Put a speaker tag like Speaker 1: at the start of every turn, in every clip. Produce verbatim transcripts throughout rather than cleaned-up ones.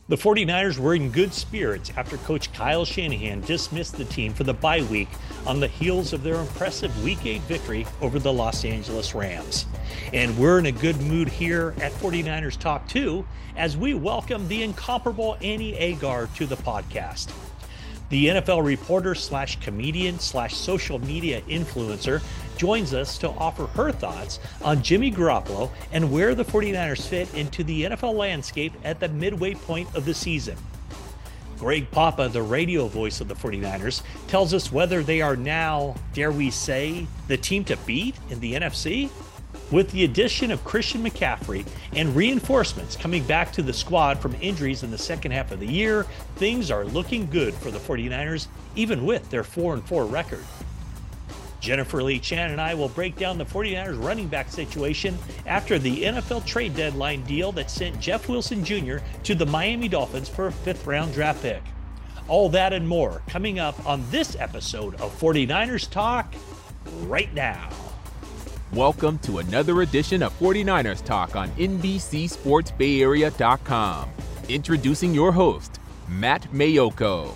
Speaker 1: The 49ers were in good spirits after coach Kyle Shanahan dismissed the team for the bye week on the heels of their impressive Week eight victory over the Los Angeles Rams. And we're in a good mood here at 49ers Talk too, as we welcome the incomparable Annie Agar to the podcast. The N F L reporter slash comedian slash social media influencer joins us to offer her thoughts on Jimmy Garoppolo and where the 49ers fit into the N F L landscape at the midway point of the season. Greg Papa, the radio voice of the 49ers, tells us whether they are now, dare we say, the team to beat in the N F C? With the addition of Christian McCaffrey and reinforcements coming back to the squad from injuries in the second half of the year, things are looking good for the 49ers, even with their four and four record. Jennifer Lee Chan and I will break down the 49ers running back situation after the N F L trade deadline deal that sent Jeff Wilson Junior to the Miami Dolphins for a fifth round draft pick. All that and more coming up on this episode of 49ers Talk right now.
Speaker 2: Welcome to another edition of 49ers Talk on N B C Sports Bay Area dot com. Introducing your host, Matt Mayoko.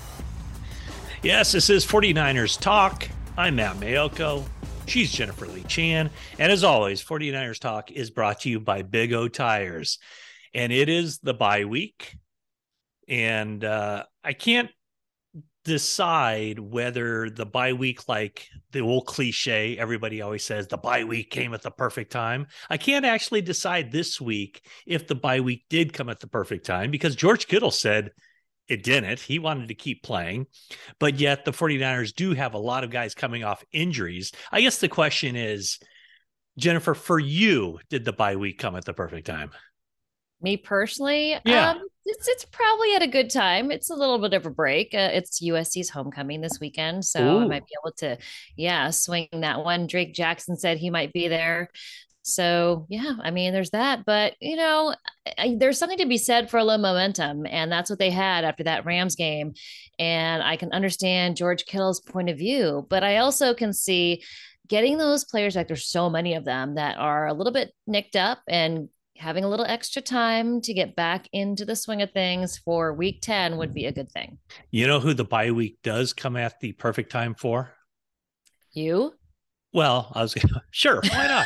Speaker 1: Yes, this is 49ers Talk. I'm Matt Mayoko. She's Jennifer Lee Chan. And as always, 49ers Talk is brought to you by Big O Tires. And it is the bye week. And uh, I can't decide whether the bye week, like the old cliche, everybody always says the bye week came at the perfect time. I can't actually decide this week if the bye week did come at the perfect time because George Kittle said it didn't. He wanted to keep playing, but yet the 49ers do have a lot of guys coming off injuries. I guess the question is, Jennifer, for you, did the bye week come at the perfect time?
Speaker 3: Me personally,
Speaker 1: yeah.
Speaker 3: um, it's it's probably at a good time. It's a little bit of a break. Uh, it's U S C's homecoming this weekend, so
Speaker 1: Ooh.
Speaker 3: I might be able to, yeah, swing that one. Drake Jackson said he might be there. So, yeah, I mean, there's that. But, you know, I, there's something to be said for a little momentum. And that's what they had after that Rams game. And I can understand George Kittle's point of view. But I also can see getting those players, like there's so many of them that are a little bit nicked up and having a little extra time to get back into the swing of things for week ten would be a good thing.
Speaker 1: You know who the bye week does come at the perfect time for?
Speaker 3: You?
Speaker 1: Well, I was sure. Why not?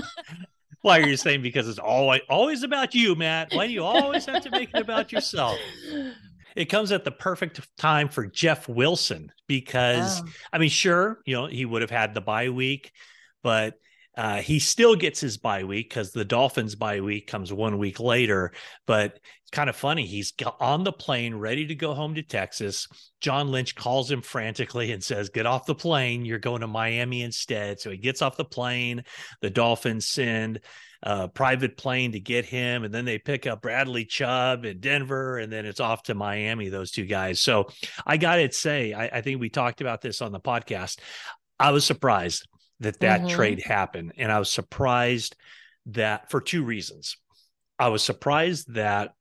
Speaker 1: Why are you saying because it's always always about you, Matt? Why do you always have to make it about yourself? It comes at the perfect time for Jeff Wilson because, oh. I mean, sure, you know, he would have had the bye week, but Uh, he still gets his bye week because the Dolphins bye week comes one week later. But it's kind of funny. He's on the plane, ready to go home to Texas. John Lynch calls him frantically and says, get off the plane. You're going to Miami instead. So he gets off the plane. The Dolphins send a private plane to get him. And then they pick up Bradley Chubb in Denver. And then it's off to Miami, those two guys. So I got to say, I, I think we talked about this on the podcast. I was surprised that that mm-hmm. trade happened. And I was surprised that for two reasons. I was surprised that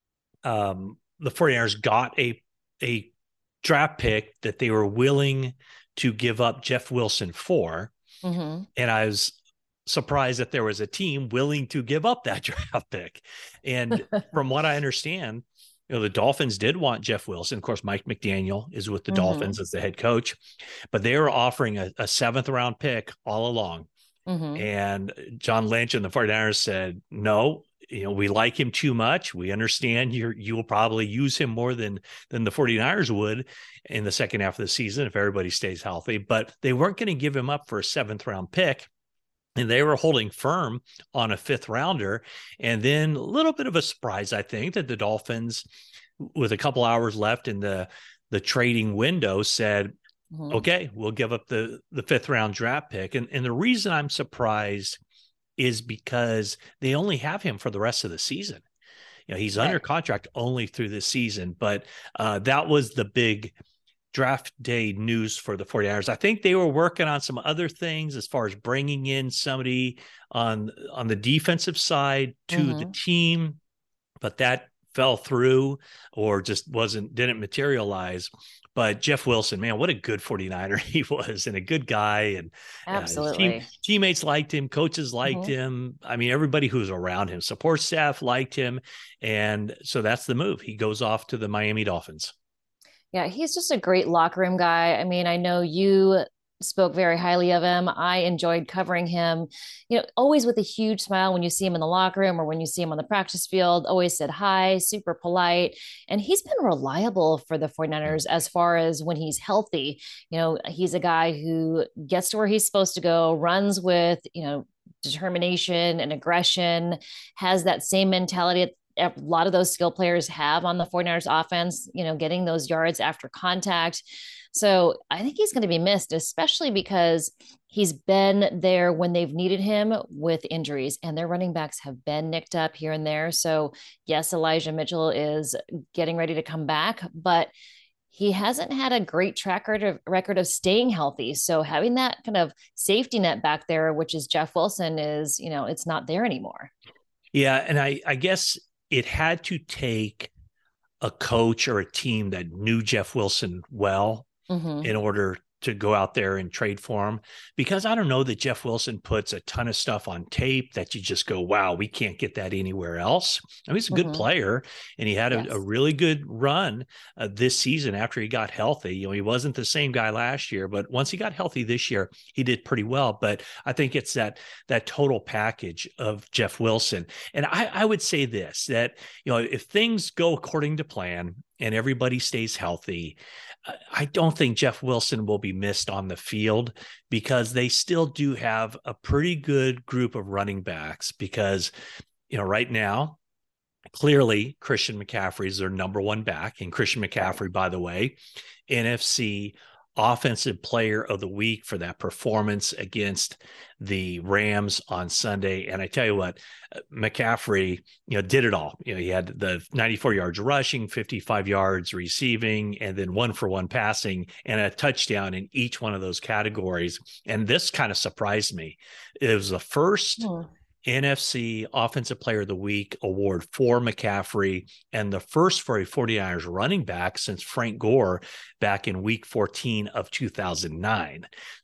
Speaker 1: um, the 49ers got a, a draft pick that they were willing to give up Jeff Wilson for. Mm-hmm. And I was surprised that there was a team willing to give up that draft pick. And from what I understand, you know, the Dolphins did want Jeff Wilson. Of course, Mike McDaniel is with the mm-hmm. Dolphins as the head coach, but they were offering a, a seventh round pick all along. Mm-hmm. And John Lynch and the 49ers said, no, you know, we like him too much. We understand you're, you will probably use him more than, than the 49ers would in the second half of the season if everybody stays healthy, but they weren't going to give him up for a seventh round pick. And they were holding firm on a fifth rounder. And then a little bit of a surprise, I think, that the Dolphins, with a couple hours left in the, the trading window, said, mm-hmm. okay, we'll give up the, the fifth round draft pick. And, and the reason I'm surprised is because they only have him for the rest of the season. You know, he's right. under contract only through the season. But uh, that was the big draft day news for the 49ers. I think they were working on some other things as far as bringing in somebody on, on the defensive side to mm-hmm. the team, but that fell through or just wasn't, didn't materialize. But Jeff Wilson, man, what a good forty-niner he was, and a good guy. And uh, his team,
Speaker 3: Absolutely.
Speaker 1: teammates liked him. Coaches liked
Speaker 3: Mhm.
Speaker 1: him. I mean, everybody who was around him, support staff liked him. And so that's the move. He goes off to the Miami Dolphins.
Speaker 3: Yeah, he's just a great locker room guy. I mean, I know you spoke very highly of him. I enjoyed covering him, you know, always with a huge smile when you see him in the locker room or when you see him on the practice field, always said hi, super polite. And he's been reliable for the 49ers as far as when he's healthy. You know, he's a guy who gets to where he's supposed to go, runs with, you know, determination and aggression, has that same mentality a lot of those skill players have on the 49ers offense, you know, getting those yards after contact. So I think he's going to be missed, especially because he's been there when they've needed him with injuries, and their running backs have been nicked up here and there. So yes, Elijah Mitchell is getting ready to come back, but he hasn't had a great track record of, record of staying healthy. So having that kind of safety net back there, which is Jeff Wilson, is, you know, it's not there anymore.
Speaker 1: Yeah. And I, I guess it had to take a coach or a team that knew Jeff Wilson well mm-hmm. in order to go out there and trade for him, because I don't know that Jeff Wilson puts a ton of stuff on tape that you just go, wow, we can't get that anywhere else. I mean, he's a good mm-hmm. player, and he had a, yes. a really good run uh, this season after he got healthy. You know, he wasn't the same guy last year, but once he got healthy this year, he did pretty well. But I think it's that that total package of Jeff Wilson. And I, I would say this, that, you know, if things go according to plan and everybody stays healthy, I don't think Jeff Wilson will be missed on the field, because they still do have a pretty good group of running backs. Because, you know, right now, clearly Christian McCaffrey is their number one back. And Christian McCaffrey, by the way, N F C Offensive Player of the Week for that performance against the Rams on Sunday. And I tell you what, McCaffrey, you know, did it all. You know, he had the ninety-four yards rushing, fifty-five yards receiving, and then one for one passing, and a touchdown in each one of those categories. And this kind of surprised me. It was the first oh. N F C Offensive Player of the Week award for McCaffrey, and the first for a 49ers running back since Frank Gore back in week fourteen of two thousand nine.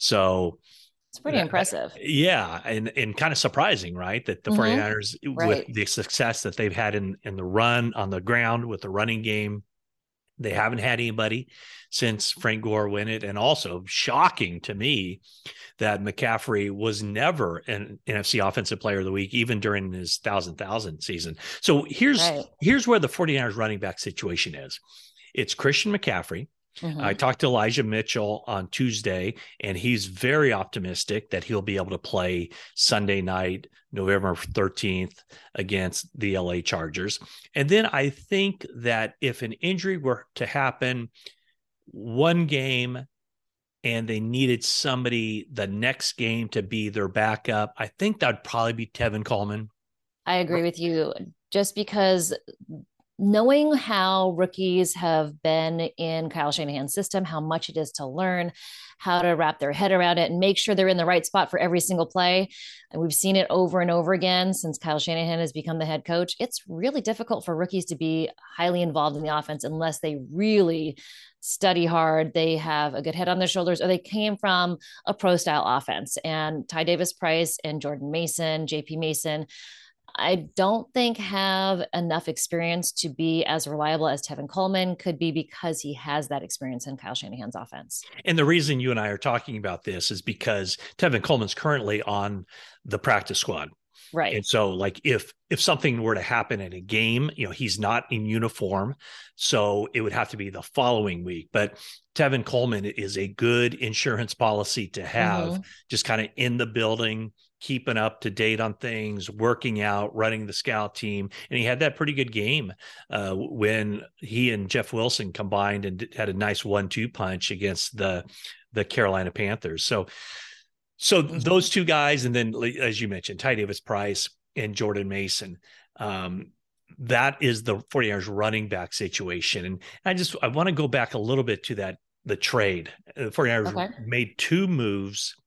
Speaker 1: So
Speaker 3: it's pretty uh, impressive.
Speaker 1: Yeah. And, and kind of surprising, right? That the mm-hmm. 49ers, right. with the success that they've had in, in the run on the ground with the running game, they haven't had anybody since Frank Gore win it. And also shocking to me that McCaffrey was never an N F C Offensive Player of the Week, even during his thousand thousand season. So here's, right. here's where the 49ers running back situation is. It's Christian McCaffrey. Mm-hmm. I talked to Elijah Mitchell on Tuesday, and he's very optimistic that he'll be able to play Sunday night, November thirteenth, against the L A Chargers. And then I think that if an injury were to happen one game and they needed somebody the next game to be their backup, I think that'd probably be Tevin Coleman.
Speaker 3: I agree with you, just because knowing how rookies have been in Kyle Shanahan's system, how much it is to learn, how to wrap their head around it and make sure they're in the right spot for every single play. And we've seen it over and over again since Kyle Shanahan has become the head coach. It's really difficult for rookies to be highly involved in the offense unless they really study hard, they have a good head on their shoulders, or they came from a pro style offense. And Ty Davis Price and Jordan Mason, J P Mason, I don't think have enough experience to be as reliable as Tevin Coleman could be, because he has that experience in Kyle Shanahan's offense.
Speaker 1: And the reason you and I are talking about this is because Tevin Coleman's currently on the practice squad.
Speaker 3: Right.
Speaker 1: And so like if if something were to happen in a game, you know, he's not in uniform, so it would have to be the following week. But Tevin Coleman is a good insurance policy to have, mm-hmm. just kind of in the building, keeping up to date on things, working out, running the scout team. And he had that pretty good game uh, when he and Jeff Wilson combined and had a nice one two punch against the the Carolina Panthers. So So those two guys, and then, as you mentioned, Ty Davis Price and Jordan Mason, um, that is the 49ers running back situation. And I just, I want to go back a little bit to that, the trade. The 49ers okay. made two moves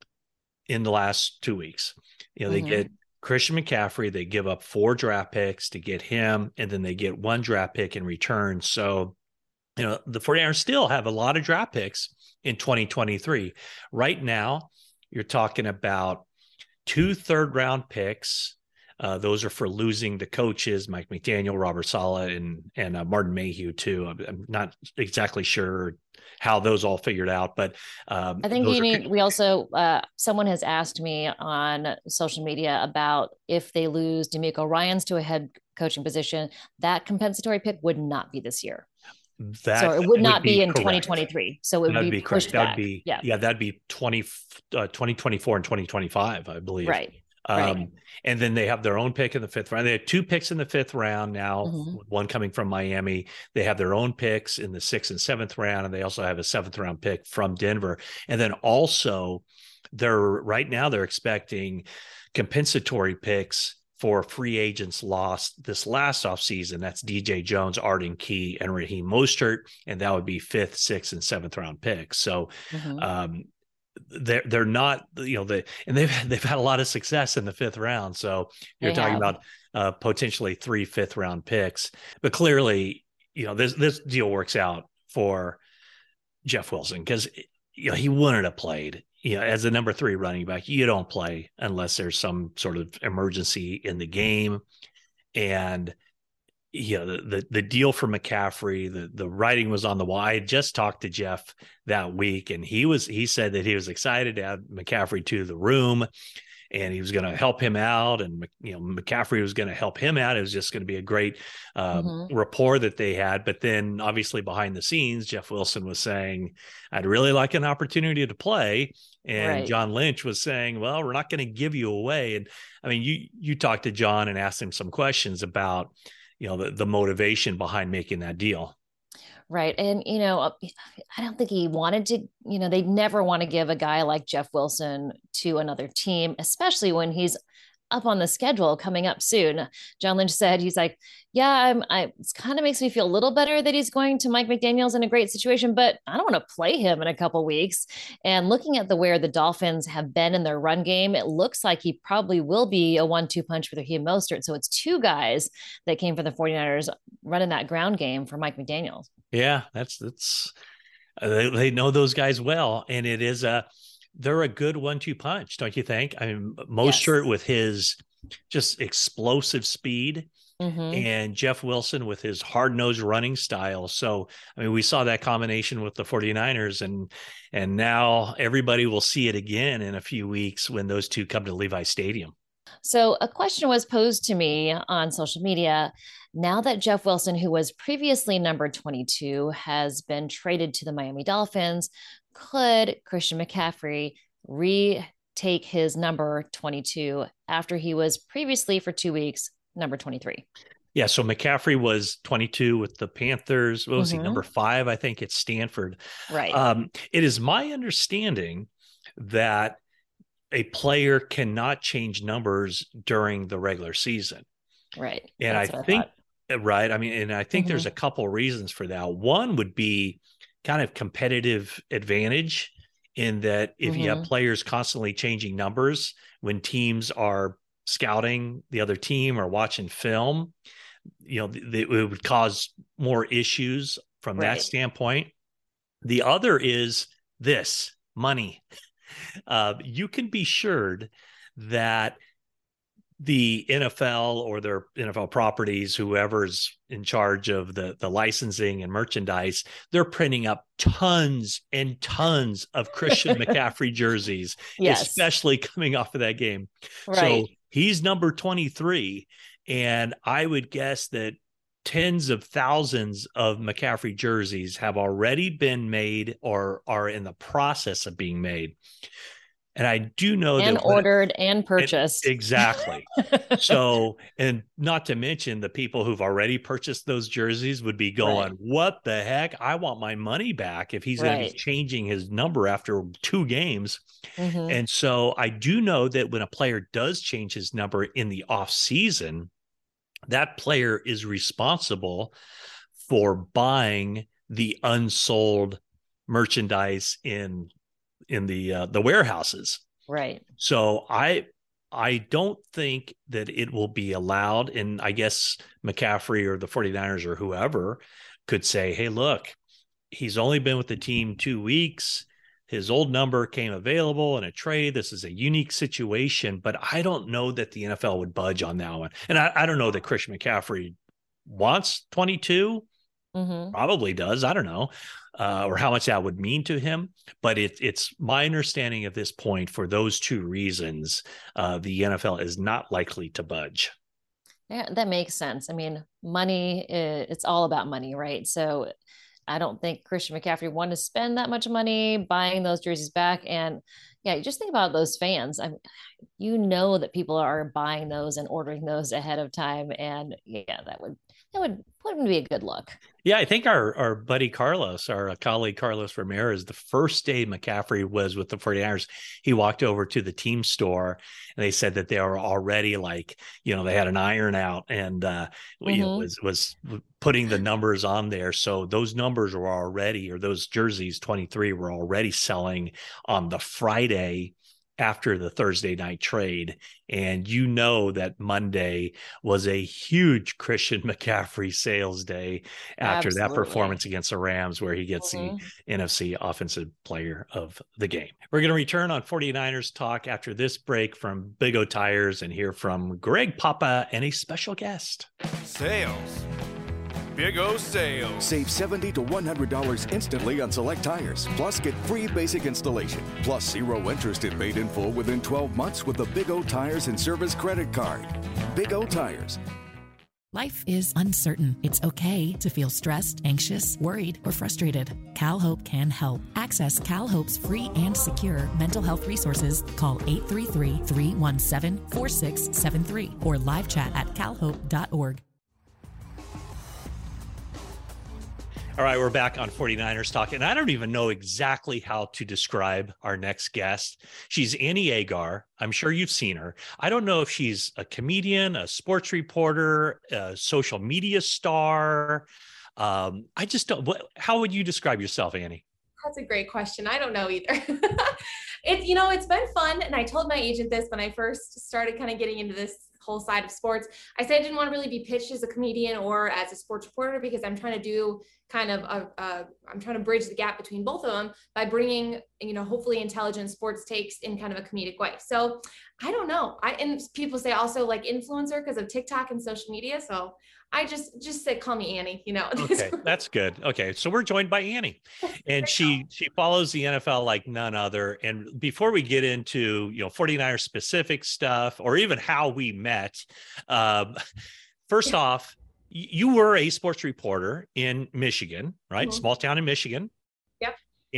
Speaker 1: in the last two weeks. You know, mm-hmm. they get Christian McCaffrey, they give up four draft picks to get him, and then they get one draft pick in return. So you know, the 49ers still have a lot of draft picks in twenty twenty-three. Right now, you're talking about two third round picks. Uh, those are for losing the coaches, Mike McDaniel, Robert Saleh, and and uh, Martin Mayhew too. I'm, I'm not exactly sure how those all figured out, but um,
Speaker 3: I think
Speaker 1: those
Speaker 3: you
Speaker 1: are,
Speaker 3: need, we also, uh, someone has asked me on social media about if they lose D'Amico Ryans to a head coaching position, that compensatory pick would not be this year.
Speaker 1: that
Speaker 3: So it would
Speaker 1: would
Speaker 3: not be,
Speaker 1: be
Speaker 3: in
Speaker 1: correct.
Speaker 3: twenty twenty-three. So it would
Speaker 1: That'd
Speaker 3: be,
Speaker 1: be correct.
Speaker 3: pushed
Speaker 1: That would
Speaker 3: back.
Speaker 1: be,
Speaker 3: yeah.
Speaker 1: yeah, that'd be twenty, uh, twenty twenty-four and twenty twenty-five, I believe.
Speaker 3: Right.
Speaker 1: Um,
Speaker 3: right.
Speaker 1: And then they have their own pick in the fifth round. They have two picks in the fifth round now,
Speaker 3: Mhm.
Speaker 1: one coming from Miami. They have their own picks in the sixth and seventh round, and they also have a seventh round pick from Denver. And then also, they're right now they're expecting compensatory picks for free agents lost this last offseason. That's D J Jones, Arden Key, and Raheem Mostert, and that would be fifth, sixth, and seventh round picks. So,
Speaker 3: Mhm.
Speaker 1: um, they're they're not, you know, they and they've they've had a lot of success in the fifth round. So you're
Speaker 3: They
Speaker 1: talking
Speaker 3: have.
Speaker 1: about uh, potentially three fifth round picks, but clearly, you know, this this deal works out for Jeff Wilson because, you know, he wouldn't have played. You know, as a number three running back, you don't play unless there's some sort of emergency in the game. And, you know, the, the, the deal for McCaffrey, the, the writing was on the wall. I had just talked to Jeff that week, and he was, he said that he was excited to add McCaffrey to the room, and he was going to help him out. And, you know, McCaffrey was going to help him out. It was just going to be a great um,
Speaker 3: Mhm.
Speaker 1: rapport that they had. But then obviously behind the scenes, Jeff Wilson was saying, I'd really like an opportunity to play. And
Speaker 3: Right.
Speaker 1: John Lynch was saying, well, we're not going to give you away. And I mean, you, you talked to John and asked him some questions about, you know, the, the motivation behind making that deal.
Speaker 3: Right. And, you know, I don't think he wanted to, you know, they'd never want to give a guy like Jeff Wilson to another team, especially when he's up on the schedule coming up soon. John Lynch said, he's like, yeah, I'm, I, it kind of makes me feel a little better that he's going to Mike McDaniels in a great situation, but I don't want to play him in a couple weeks. And looking at the where the Dolphins have been in their run game, it looks like he probably will be a one two punch with Raheem Mostert. So it's two guys that came from the 49ers running that ground game for Mike McDaniels.
Speaker 1: Yeah, that's, that's, uh, they, they know those guys well. And it is a, they're a good one two punch, don't you think? I mean, Mostert
Speaker 3: Yes.
Speaker 1: with his just explosive speed,
Speaker 3: Mm-hmm.
Speaker 1: and Jeff Wilson with his hard-nosed running style. So, I mean, we saw that combination with the 49ers, and and now everybody will see it again in a few weeks when those two come to Levi Stadium.
Speaker 3: So a question was posed to me on social media. Now that Jeff Wilson, who was previously number twenty-two, has been traded to the Miami Dolphins, could Christian McCaffrey retake his number twenty-two after he was previously for two weeks number twenty-three?
Speaker 1: Yeah, so McCaffrey was twenty-two with the Panthers. What was
Speaker 3: Mhm.
Speaker 1: he, number five, I think, at Stanford.
Speaker 3: Right.
Speaker 1: Um, it is my understanding that a player cannot change numbers during the regular season.
Speaker 3: right.
Speaker 1: And
Speaker 3: That's
Speaker 1: I
Speaker 3: what
Speaker 1: think,
Speaker 3: thought.
Speaker 1: right, I mean, and I think there's
Speaker 3: Mhm.
Speaker 1: a couple reasons for that. One would be kind of competitive advantage in that if you have
Speaker 3: Mhm.
Speaker 1: players constantly changing numbers when teams are scouting the other team or watching film, you know, th- it would cause more issues from that
Speaker 3: Right.
Speaker 1: standpoint. The other is this money. Uh, you can be assured that the N F L or their N F L properties, whoever's in charge of the, the licensing and merchandise, they're printing up tons and tons of Christian McCaffrey jerseys,
Speaker 3: Yes.
Speaker 1: especially coming off of that game.
Speaker 3: Right.
Speaker 1: So he's number twenty-three. And I would guess that tens of thousands of McCaffrey jerseys have already been made or are in the process of being made. And I do know
Speaker 3: and
Speaker 1: that when-
Speaker 3: ordered and purchased.
Speaker 1: It- exactly. So, and not to mention the people who've already purchased those jerseys would be going,
Speaker 3: Right.
Speaker 1: what the heck? I want my money back if he's going to
Speaker 3: Right.
Speaker 1: be changing his number after two games.
Speaker 3: Mhm.
Speaker 1: And so I do know that when a player does change his number in the off season, that player is responsible for buying the unsold merchandise in in the uh, the warehouses.
Speaker 3: Right.
Speaker 1: So I I don't think that it will be allowed. And I guess McCaffrey or the 49ers or whoever could say, hey, look, he's only been with the team two weeks. His old number came available in a trade. This is a unique situation, but I don't know that the N F L would budge on that one. And I, I don't know that Christian McCaffrey wants twenty-two. Mm-hmm. Probably does. I don't know. Uh, or how much that would mean to him. But it, it's my understanding at this point, for those two reasons, uh, the N F L is not likely to budge.
Speaker 3: Yeah, that makes sense. I mean, money, it's all about money, right? So I don't think Christian McCaffrey wanted to spend that much money buying those jerseys back. And yeah, just think about those fans. I mean, you know that people are buying those and ordering those ahead of time. And yeah, that would that would wouldn't be a good look.
Speaker 1: Yeah, I think our, our buddy Carlos, our colleague Carlos Ramirez, the first day McCaffrey was with the 49ers, he walked over to the team store and they said that they were already like, you know, they had an iron out and uh, mm-hmm. you know, was, was putting the numbers on there. So those numbers were already, or those jerseys, twenty-three, were already selling on the Friday after the Thursday night trade. And you know that Monday was a huge Christian McCaffrey sales day after Absolutely. that performance against the Rams, where he gets mm-hmm. the N F C Offensive Player of the Game. We're going to return on 49ers Talk after this break from Big O Tires and hear from Greg Papa and a special guest.
Speaker 4: Sales. Big O sales.
Speaker 5: Save seventy to one hundred dollars instantly on select tires. Plus, get free basic installation. Plus, zero interest if paid in full within twelve months with the Big O Tires and Service credit card. Big O Tires.
Speaker 6: Life is uncertain. It's okay to feel stressed, anxious, worried, or frustrated. CalHope can help. Access CalHope's free and secure mental health resources. Call eight three three, three one seven, four six seven three or live chat at cal hope dot org.
Speaker 1: All right, we're back on 49ers Talk, and I don't even know exactly how to describe our next guest. She's Annie Agar. I'm sure you've seen her. I don't know if she's a comedian, a sports reporter, a social media star. Um, I just don't. What, how would you describe yourself, Annie?
Speaker 7: That's a great question. I don't know either. It's, you know, it's been fun. And I told my agent this when I first started kind of getting into this whole side of sports. I said I didn't want to really be pitched as a comedian or as a sports reporter, because I'm trying to do kind of a, a I'm trying to bridge the gap between both of them by bringing, you know, hopefully intelligent sports takes in kind of a comedic way. So I don't know. I and people say also like influencer because of TikTok and social media. So I just just say call me Annie, you know.
Speaker 1: Okay, that's good. Okay, so we're joined by Annie, and she she follows the N F L like none other. And before we get into, you know, 49ers specific stuff or even how we met, um, first yeah. off, you were a sports reporter in Michigan, right? Mm-hmm. Small town in Michigan.
Speaker 7: Yep.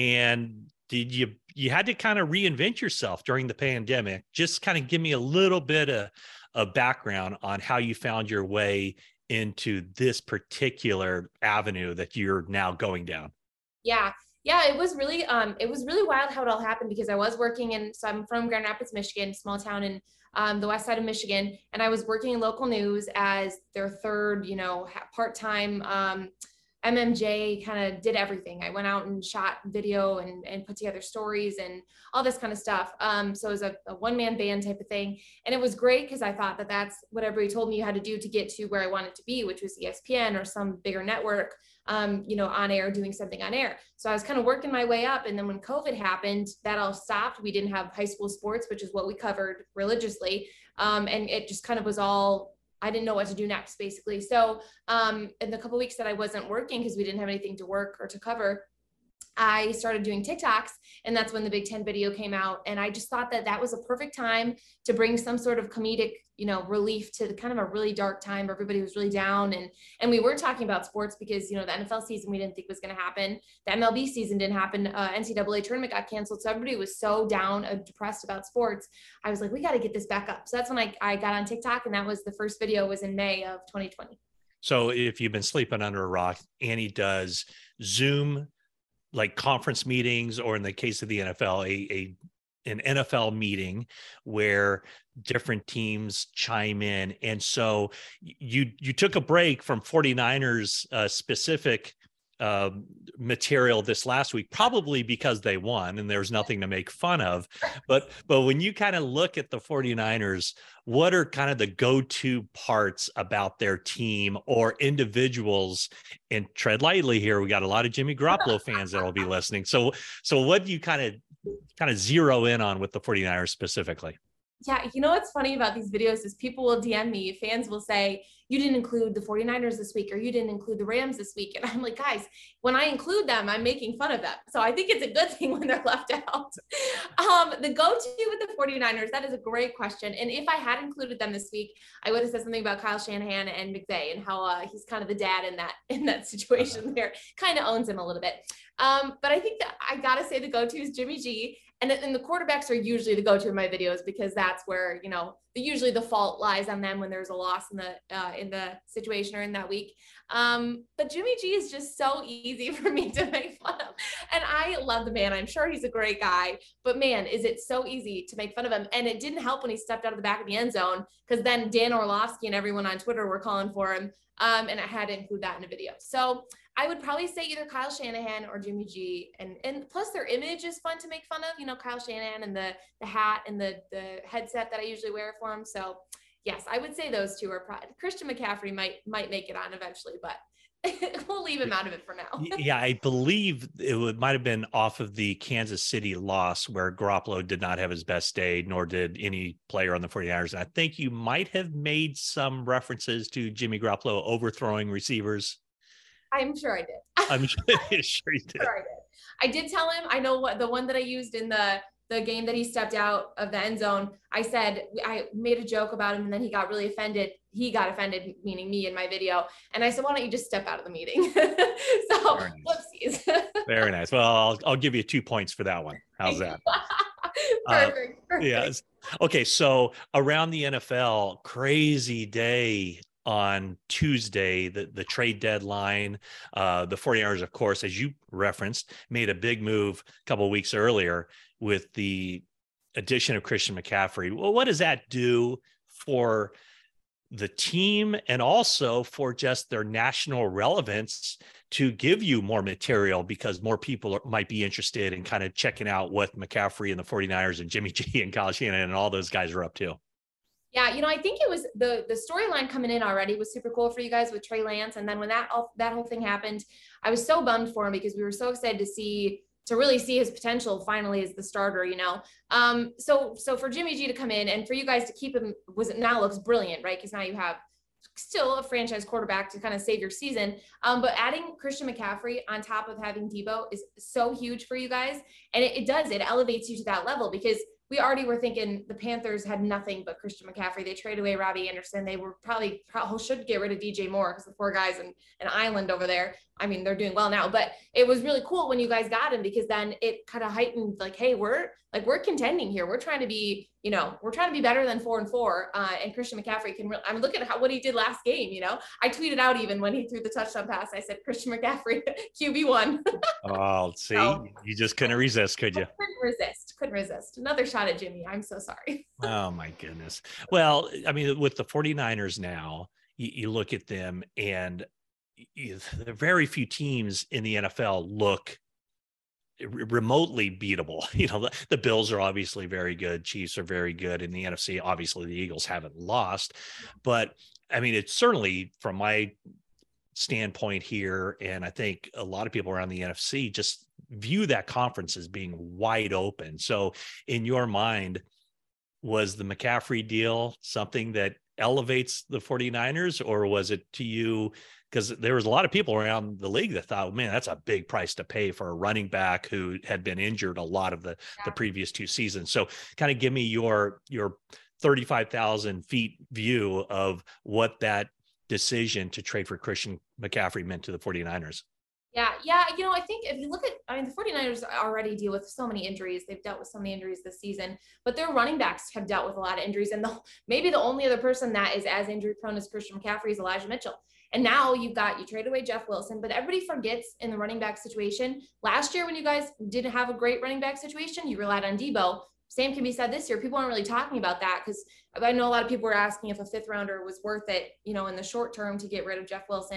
Speaker 1: And did you you had to kind of reinvent yourself during the pandemic? Just kind of give me a little bit of a background on how you found your way into this particular avenue that you're now going down.
Speaker 7: Yeah. Yeah. It was really, um, it was really wild how it all happened, because I was working in, so I'm from Grand Rapids, Michigan, small town in um, the west side of Michigan. And I was working in local news as their third, you know, part-time, um, M M J, kind of did everything. I went out and shot video and, and put together stories and all this kind of stuff. Um, so it was a, a one-man band type of thing. And it was great because I thought that that's what everybody told me you had to do to get to where I wanted to be, which was E S P N or some bigger network, um, you know, on air, doing something on air. So I was kind of working my way up. And then when COVID happened, that all stopped. We didn't have high school sports, which is what we covered religiously. Um, and it just kind of was all, I didn't know what to do next, basically. So um, in the couple of weeks that I wasn't working because we didn't have anything to work or to cover, I started doing TikToks, and that's when the Big Ten video came out. And I just thought that that was a perfect time to bring some sort of comedic, you know, relief to the kind of a really dark time where everybody was really down. And, and we were talking about sports because, you know, the N F L season we didn't think was going to happen. The M L B season didn't happen. Uh, N C double A tournament got canceled. So everybody was so down and depressed about sports. I was like, we got to get this back up. So that's when I, I got on TikTok, and that was the first video was in May of twenty twenty.
Speaker 1: So if you've been sleeping under a rock, Annie does Zoom, like conference meetings, or in the case of the N F L, a, a an N F L meeting where different teams chime in. And so you you took a break from 49ers uh, specific uh, material this last week, probably because they won and there's nothing to make fun of. But but when you kind of look at the 49ers, what are kind of the go-to parts about their team or individuals? And tread lightly here, we got a lot of Jimmy Garoppolo fans that will be listening. So so what do you kind of kind of zero in on with the 49ers specifically?
Speaker 7: Yeah, you know what's funny about these videos is people will D M me, fans will say, you didn't include the 49ers this week, or you didn't include the Rams this week. And I'm like, guys, when I include them, I'm making fun of them. So I think it's a good thing when they're left out. Um, the go-to with the 49ers, that is a great question. And if I had included them this week, I would have said something about Kyle Shanahan and McVay and how uh, he's kind of the dad in that, in that situation there, kind of owns him a little bit. Um, but I think that I got to say the go-to is Jimmy G. And, and the quarterbacks are usually the go-to in my videos because that's where, you know, the, usually the fault lies on them when there's a loss in the uh, in the situation or in that week. Um, but Jimmy G is just so easy for me to make fun of. And I love the man. I'm sure he's a great guy. But, man, is it so easy to make fun of him. And it didn't help when he stepped out of the back of the end zone because then Dan Orlovsky and everyone on Twitter were calling for him. Um, and I had to include that in a video. So I would probably say either Kyle Shanahan or Jimmy G. And and plus their image is fun to make fun of, you know, Kyle Shanahan and the the hat and the the headset that I usually wear for him. So yes, I would say those two are probably. Christian McCaffrey might might make it on eventually, but we'll leave him out of it for now.
Speaker 1: Yeah, I believe it would, might have been off of the Kansas City loss where Garoppolo did not have his best day, nor did any player on the 49ers. And I think you might have made some references to Jimmy Garoppolo overthrowing receivers.
Speaker 7: I'm sure I did.
Speaker 1: I'm sure, sure you did.
Speaker 7: Sure I did. I did tell him, I know what the one that I used in the the game that he stepped out of the end zone, I said, I made a joke about him and then he got really offended. He got offended, meaning me in my video. And I said, why don't you just step out of the meeting? So
Speaker 1: Very nice.
Speaker 7: whoopsies.
Speaker 1: Very nice. Well, I'll, I'll give you two points for that one. How's that?
Speaker 7: Perfect.
Speaker 1: Uh,
Speaker 7: perfect.
Speaker 1: yes. Okay. So around the N F L, crazy day on Tuesday, the, the trade deadline. Uh, the 49ers, of course, as you referenced, made a big move a couple of weeks earlier with the addition of Christian McCaffrey. Well, what does that do for the team and also for just their national relevance to give you more material because more people are, might be interested in kind of checking out what McCaffrey and the 49ers and Jimmy G and Kyle Shanahan and all those guys are up to?
Speaker 7: Yeah, you know, I think it was the the storyline coming in already was super cool for you guys with Trey Lance. And then when that all, that whole thing happened, I was so bummed for him because we were so excited to see to really see his potential finally as the starter, you know. Um, so so for Jimmy G to come in and for you guys to keep him was it now looks brilliant, right? Because now you have still a franchise quarterback to kind of save your season. Um, but adding Christian McCaffrey on top of having Debo is so huge for you guys. And it, it does, it elevates you to that level because we already were thinking the Panthers had nothing but Christian McCaffrey. They traded away Robbie Anderson. They were probably, probably should get rid of D J Moore because the poor guys in an island over there. I mean, they're doing well now, but it was really cool when you guys got him because then it kind of heightened like, hey, we're like, we're contending here. We're trying to be, you know, we're trying to be better than four and four. Uh, and Christian McCaffrey can really, I mean, look at how, what he did last game. You know, I tweeted out even when he threw the touchdown pass, I said, Christian McCaffrey, Q B one.
Speaker 1: Oh, see,
Speaker 7: so,
Speaker 1: you just couldn't resist, could you?
Speaker 7: Couldn't resist, couldn't resist. Another shot at Jimmy. I'm so sorry.
Speaker 1: Oh my goodness. Well, I mean, with the 49ers now, you, you look at them and you, there are very few teams in the N F L look remotely beatable. You know, the, the Bills are obviously very good. Chiefs are very good. In the N F C, obviously the Eagles haven't lost, but I mean, it's certainly from my standpoint here. And I think a lot of people around the N F C just view that conference as being wide open. So in your mind, was the McCaffrey deal something that elevates the 49ers, or was it to you? Because there was a lot of people around the league that thought, man, that's a big price to pay for a running back who had been injured a lot of the, yeah. the previous two seasons. So kind of give me your, your thirty-five thousand feet view of what that decision to trade for Christian McCaffrey meant to the 49ers.
Speaker 7: Yeah. Yeah. You know, I think if you look at, I mean, the 49ers already deal with so many injuries. They've dealt with so many injuries this season, but their running backs have dealt with a lot of injuries. And the, maybe the only other person that is as injury prone as Christian McCaffrey is Elijah Mitchell. And now you've got, you trade away Jeff Wilson, but everybody forgets in the running back situation. Last year, when you guys didn't have a great running back situation, you relied on Debo. Same can be said this year. People aren't really talking about that because I know a lot of people were asking if a fifth rounder was worth it, you know, in the short term to get rid of Jeff Wilson.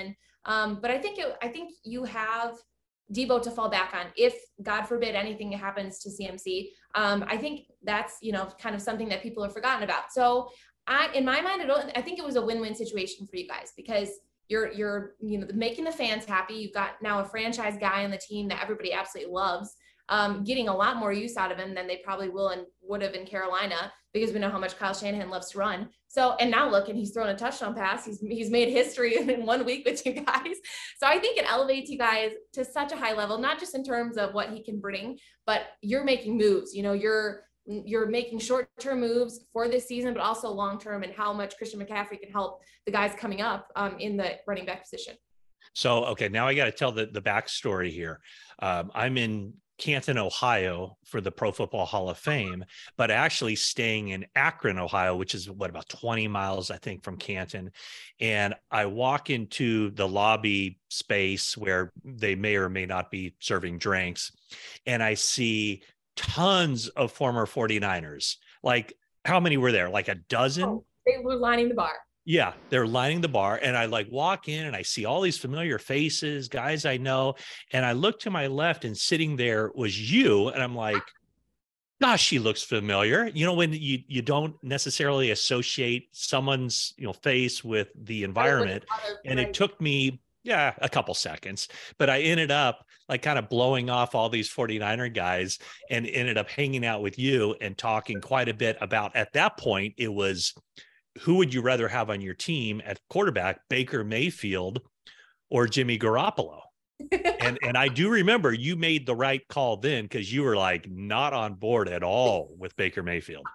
Speaker 7: Um, but I think it, I think you have Debo to fall back on if, God forbid, anything happens to C M C. Um, I think that's, you know, kind of something that people have forgotten about. So I, in my mind, I don't, I think it was a win-win situation for you guys because you're, you're, you know, making the fans happy. You've got now a franchise guy on the team that everybody absolutely loves, um, getting a lot more use out of him than they probably will and would have in Carolina, because we know how much Kyle Shanahan loves to run. So, and now look, and he's thrown a touchdown pass. He's, he's made history in one week with you guys. So I think it elevates you guys to such a high level, not just in terms of what he can bring, but you're making moves, you know, you're, you're making short-term moves for this season, but also long-term, and how much Christian McCaffrey can help the guys coming up um, in the running back position.
Speaker 1: So, okay, now I got to tell the, the backstory here. Um, I'm in Canton, Ohio for the Pro Football Hall of Fame, but actually staying in Akron, Ohio, which is what, about twenty miles, I think, from Canton. And I walk into the lobby space where they may or may not be serving drinks. And I see tons of former forty-niners. Like, how many were there? Like a dozen?
Speaker 7: Oh, they were lining the bar.
Speaker 1: Yeah, they're lining the bar. And I like walk in and I see all these familiar faces, guys I know. And I look to my left and sitting there was you. And I'm like, gosh, she looks familiar. You know, when you, you don't necessarily associate someone's, you know, face with the environment. And it took me, yeah, a couple seconds, but I ended up like kind of blowing off all these forty-niner guys and ended up hanging out with you and talking quite a bit about, at that point, it was, who would you rather have on your team at quarterback, Baker Mayfield or Jimmy Garoppolo? and and I do remember you made the right call then, because you were like not on board at all with Baker Mayfield.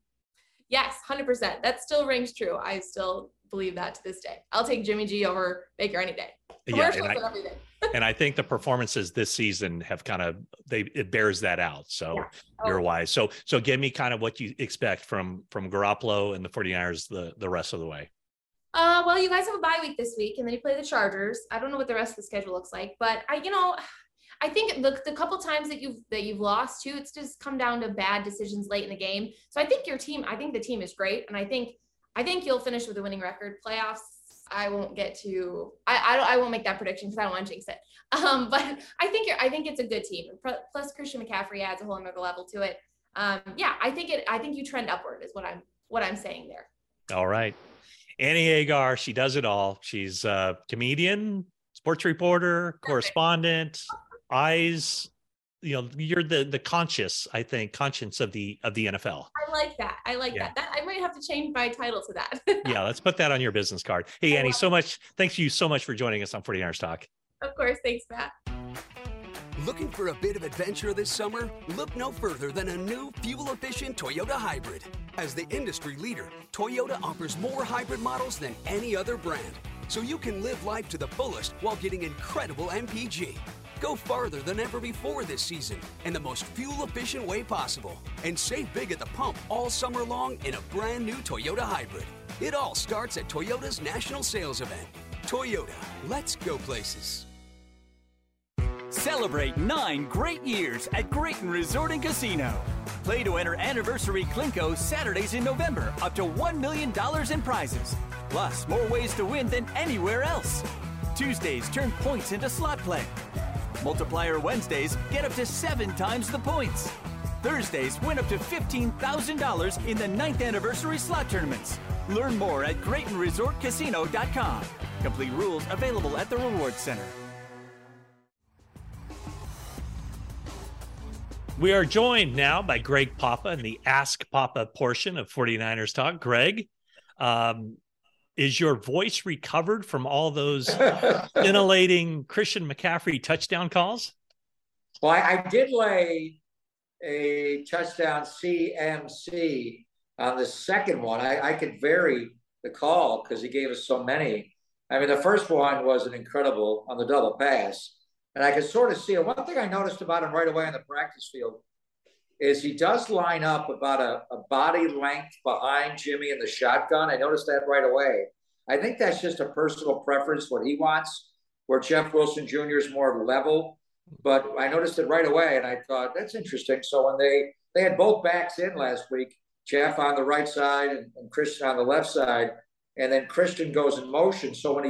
Speaker 7: Yes, one hundred percent. That still rings true. I still believe that to this day. I'll take Jimmy G over Baker any day.
Speaker 1: Yeah, and I, and I think the performances this season have kind of, they it bears that out. So yeah. oh. You're wise. So so give me kind of what you expect from from Garoppolo and the forty-niners the, the rest of the way.
Speaker 7: Uh, well, you guys have a bye week this week, and then you play the Chargers. I don't know what the rest of the schedule looks like, but I, you know, I think the, the couple times that you've that you've lost too, it's just come down to bad decisions late in the game. So I think your team, I think the team is great, and I think I think you'll finish with a winning record. Playoffs, I won't get to. I I, don't, I won't make that prediction because I don't want to jinx it. Um, but I think you're. I think it's a good team. Plus, Christian McCaffrey adds a whole other level to it. Um, yeah, I think it. I think you trend upward is what I'm what I'm saying there.
Speaker 1: All right. Annie Agar, she does it all. She's a comedian, sports reporter, correspondent, eyes, you know, you're the the conscious, I think, conscience of the of the N F L.
Speaker 7: I like that. I like yeah. that. that. I might have to change my title to that.
Speaker 1: Yeah, let's put that on your business card. Hey, Annie, so much. Thank you so much for joining us on forty-niners Talk.
Speaker 7: Of course. Thanks, Matt.
Speaker 8: Looking for a bit of adventure this summer? Look no further than a new fuel-efficient Toyota Hybrid. As the industry leader, Toyota offers more hybrid models than any other brand, so you can live life to the fullest while getting incredible M P G. Go farther than ever before this season in the most fuel-efficient way possible, and save big at the pump all summer long in a brand new Toyota Hybrid. It all starts at Toyota's National Sales Event. Toyota, let's go places.
Speaker 9: Celebrate nine great years at Grayton Resort and Casino. Play to enter Anniversary Clinko Saturdays in November, up to one million dollars in prizes. Plus, more ways to win than anywhere else. Tuesdays turn points into slot play. Multiplier Wednesdays get up to seven times the points. Thursdays win up to fifteen thousand dollars in the ninth anniversary slot tournaments. Learn more at Grayton Resort Casino dot com. Complete rules available at the Rewards Center.
Speaker 1: We are joined now by Greg Papa in the Ask Papa portion of forty-niners Talk. Greg, um, is your voice recovered from all those scintillating Christian McCaffrey touchdown calls?
Speaker 10: Well, I, I did lay a touchdown C M C on the second one. I, I could vary the call because he gave us so many. I mean, the first one was an incredible on the double pass. And I could sort of see it. One thing I noticed about him right away on the practice field is he does line up about a, a body length behind Jimmy in the shotgun. I noticed that right away. I think that's just a personal preference, what he wants, where Jeff Wilson Junior is more level. But I noticed it right away, and I thought, that's interesting. So when they, they had both backs in last week, Jeff on the right side and, and Christian on the left side, and then Christian goes in motion. So when he's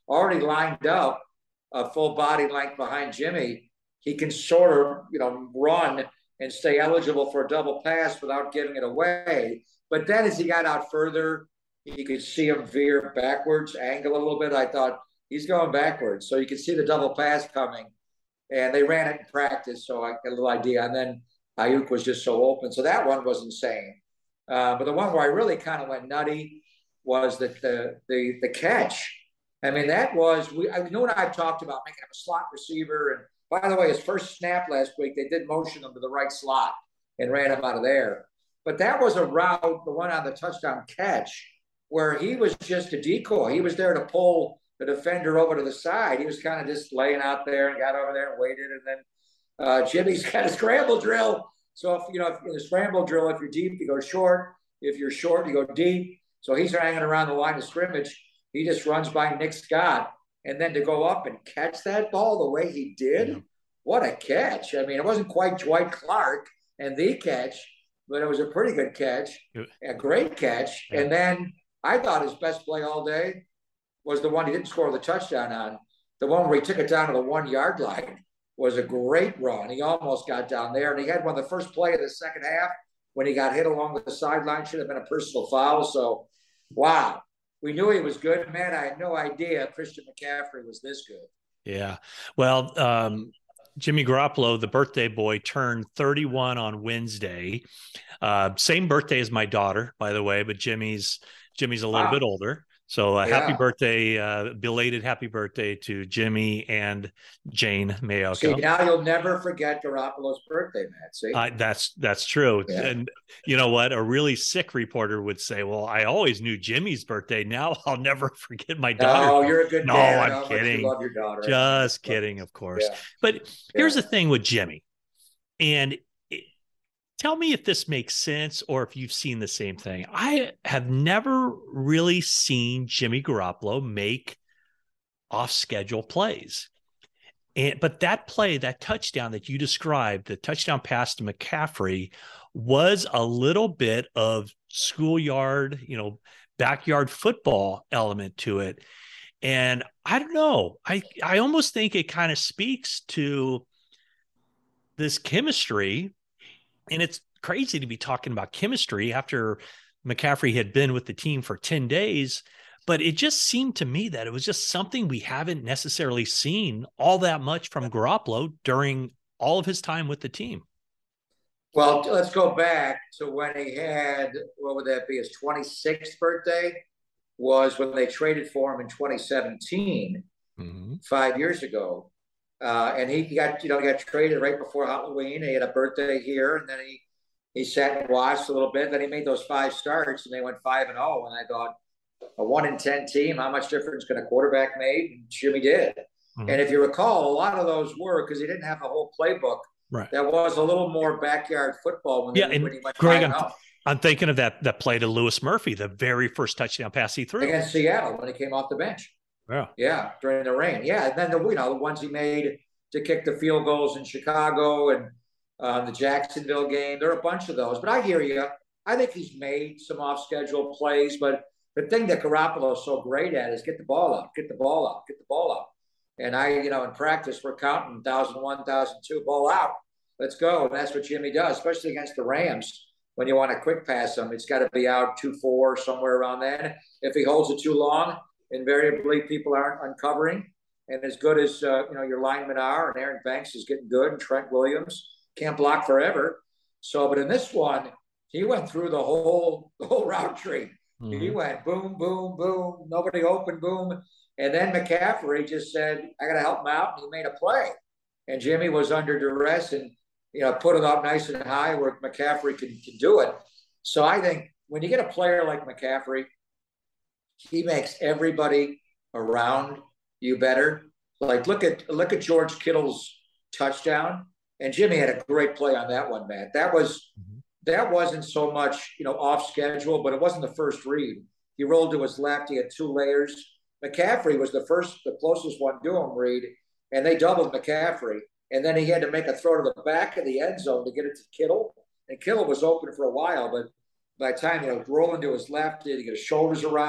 Speaker 10: already lined up a full body length behind Jimmy, he can sort of, you know, run and stay eligible for a double pass without giving it away. But then as he got out further, you could see him veer backwards, angle a little bit. I thought he's going backwards. So you could see the double pass coming. And they ran it in practice, so I got a little idea. And then Aiyuk was just so open. So that one was insane. Uh, but the one where I really kind of went nutty was the, the, the, the catch. I mean, that was, we, I know what I've talked about, making him a slot receiver. And by the way, his first snap last week, they did motion him to the right slot and ran him out of there. But that was a route, the one on the touchdown catch, where he was just a decoy. He was there to pull the defender over to the side. He was kind of just laying out there and got over there and waited. And then uh, Jimmy's got a scramble drill. So, if you know, if in a scramble drill, if you're deep, you go short. If you're short, you go deep. So he's hanging around the line of scrimmage. He just runs by Nick Scott. And then to go up and catch that ball the way he did, yeah. What a catch. I mean, it wasn't quite Dwight Clark and the catch, but it was a pretty good catch, a great catch. Yeah. And then I thought his best play all day was the one he didn't score the touchdown on. The one where he took it down to the one-yard line was a great run. He almost got down there. And he had one of the first play of the second half when he got hit along the sideline. Should have been a personal foul. So, wow. We knew he was good. Man, I had no idea Christian McCaffrey was this good.
Speaker 1: Yeah. Well, um, Jimmy Garoppolo, the birthday boy, turned thirty-one on Wednesday. Uh, same birthday as my daughter, by the way, but Jimmy's Jimmy's a little wow. bit older. So uh, yeah. happy birthday, uh, belated happy birthday to Jimmy and Jane Mayoko.
Speaker 10: See, now you'll never forget Garoppolo's birthday, Matt. See?
Speaker 1: Uh, that's that's true. Yeah. And you know what? A really sick reporter would say, well, I always knew Jimmy's birthday. Now I'll never forget my daughter.
Speaker 10: No, you're a good
Speaker 1: No,
Speaker 10: dad.
Speaker 1: I'm
Speaker 10: no,
Speaker 1: kidding.
Speaker 10: You love your daughter.
Speaker 1: Just kidding, of course.
Speaker 10: Yeah.
Speaker 1: But
Speaker 10: yeah.
Speaker 1: here's the thing with Jimmy. And tell me if this makes sense or if you've seen the same thing. I have never really seen Jimmy Garoppolo make off-schedule plays. And but that play, that touchdown that you described, the touchdown pass to McCaffrey, was a little bit of schoolyard, you know, backyard football element to it. And I don't know. I, I almost think it kind of speaks to this chemistry. And it's crazy to be talking about chemistry after McCaffrey had been with the team for ten days. But it just seemed to me that it was just something we haven't necessarily seen all that much from Garoppolo during all of his time with the team.
Speaker 10: Well, let's go back to when he had, what would that be, his twenty-sixth birthday? Was when they traded for him in twenty seventeen, mm-hmm. five years ago. Uh, and he got, you know, got traded right before Halloween. He had a birthday here, and then he he sat and watched a little bit. Then he made those five starts, and they went five and zero. And I thought, a one in ten team, how much difference can a quarterback make? And Jimmy did. Mm-hmm. And if you recall, a lot of those were because he didn't have the whole playbook.
Speaker 1: Right.
Speaker 10: That was a little more backyard football when,
Speaker 1: yeah,
Speaker 10: they,
Speaker 1: and
Speaker 10: when he went
Speaker 1: Greg,
Speaker 10: five and
Speaker 1: I'm,
Speaker 10: zero.
Speaker 1: I'm thinking of that that play to Lewis Murphy, the very first touchdown pass he threw
Speaker 10: against Seattle when he came off the bench.
Speaker 1: Yeah,
Speaker 10: yeah, during the rain. Yeah, and then the you know the ones he made to kick the field goals in Chicago and um, the Jacksonville game. There are a bunch of those. But I hear you. I think he's made some off-schedule plays. But the thing that Garoppolo is so great at is get the ball out, get the ball out, get the ball out. And I, you know, in practice, we're counting one thousand one, one thousand two, ball out. Let's go. And that's what Jimmy does, especially against the Rams. When you want to quick pass them, it's got to be out two four, somewhere around there. If he holds it too long, invariably people aren't uncovering. And as good as uh, you know your linemen are, and Aaron Banks is getting good, and Trent Williams can't block forever. So, but in this one, he went through the whole the whole route tree. Mm-hmm. He went boom, boom, boom, nobody open, boom. And then McCaffrey just said, I got to help him out. And he made a play. And Jimmy was under duress and, you know, put it up nice and high where McCaffrey can, can do it. So I think when you get a player like McCaffrey, he makes everybody around you better. Like, look at look at George Kittle's touchdown. And Jimmy had a great play on that one, Matt. That was mm-hmm. that wasn't so much, you know, off schedule, but it wasn't the first read. He rolled to his left. He had two layers. McCaffrey was the first, the closest one to him, Reed, and they doubled McCaffrey. And then he had to make a throw to the back of the end zone to get it to Kittle. And Kittle was open for a while, but by the time he was rolling to his left, he had to get his shoulders around.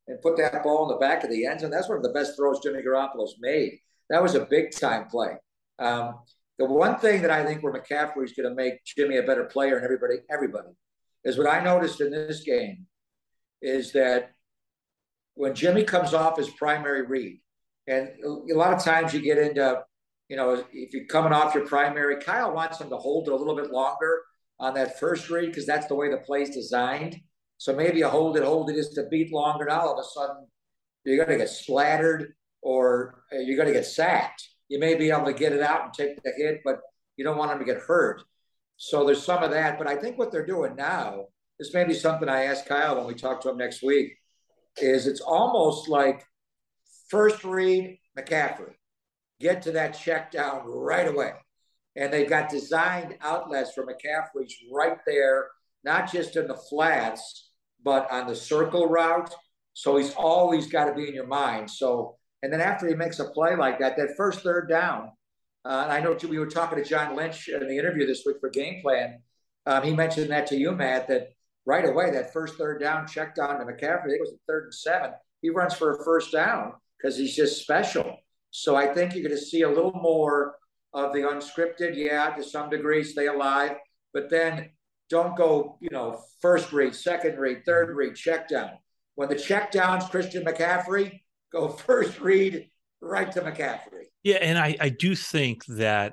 Speaker 10: and put that ball in the back of the end zone. That's one of the best throws Jimmy Garoppolo's made. That was a big-time play. Um, the one thing that I think where McCaffrey's going to make Jimmy a better player and everybody, everybody, is what I noticed in this game is that when Jimmy comes off his primary read, and a lot of times you get into, you know, if you're coming off your primary, Kyle wants him to hold it a little bit longer on that first read because that's the way the play's designed. So maybe you hold it, hold it just a beat longer, and all of a sudden you're going to get splattered or you're going to get sacked. You may be able to get it out and take the hit, but you don't want him to get hurt. So there's some of that. But I think what they're doing now, this may be something I asked Kyle when we talk to him next week, is it's almost like first read McCaffrey, get to that check down right away. And they've got designed outlets for McCaffrey's right there, not just in the flats, but on the circle route. So he's always got to be in your mind. So, and then after he makes a play like that, that first third down, uh, and I know we were talking to John Lynch in the interview this week for Game Plan. Um, he mentioned that to you, Matt, that right away, that first third down check down to McCaffrey, I think it was a third and seven. He runs for a first down because he's just special. So I think you're going to see a little more of the unscripted, yeah, to some degree, stay alive, but then don't go, you know, first read, second read, third read, check down. When the check down's Christian McCaffrey, go first read right to McCaffrey.
Speaker 1: Yeah, and I, I do think that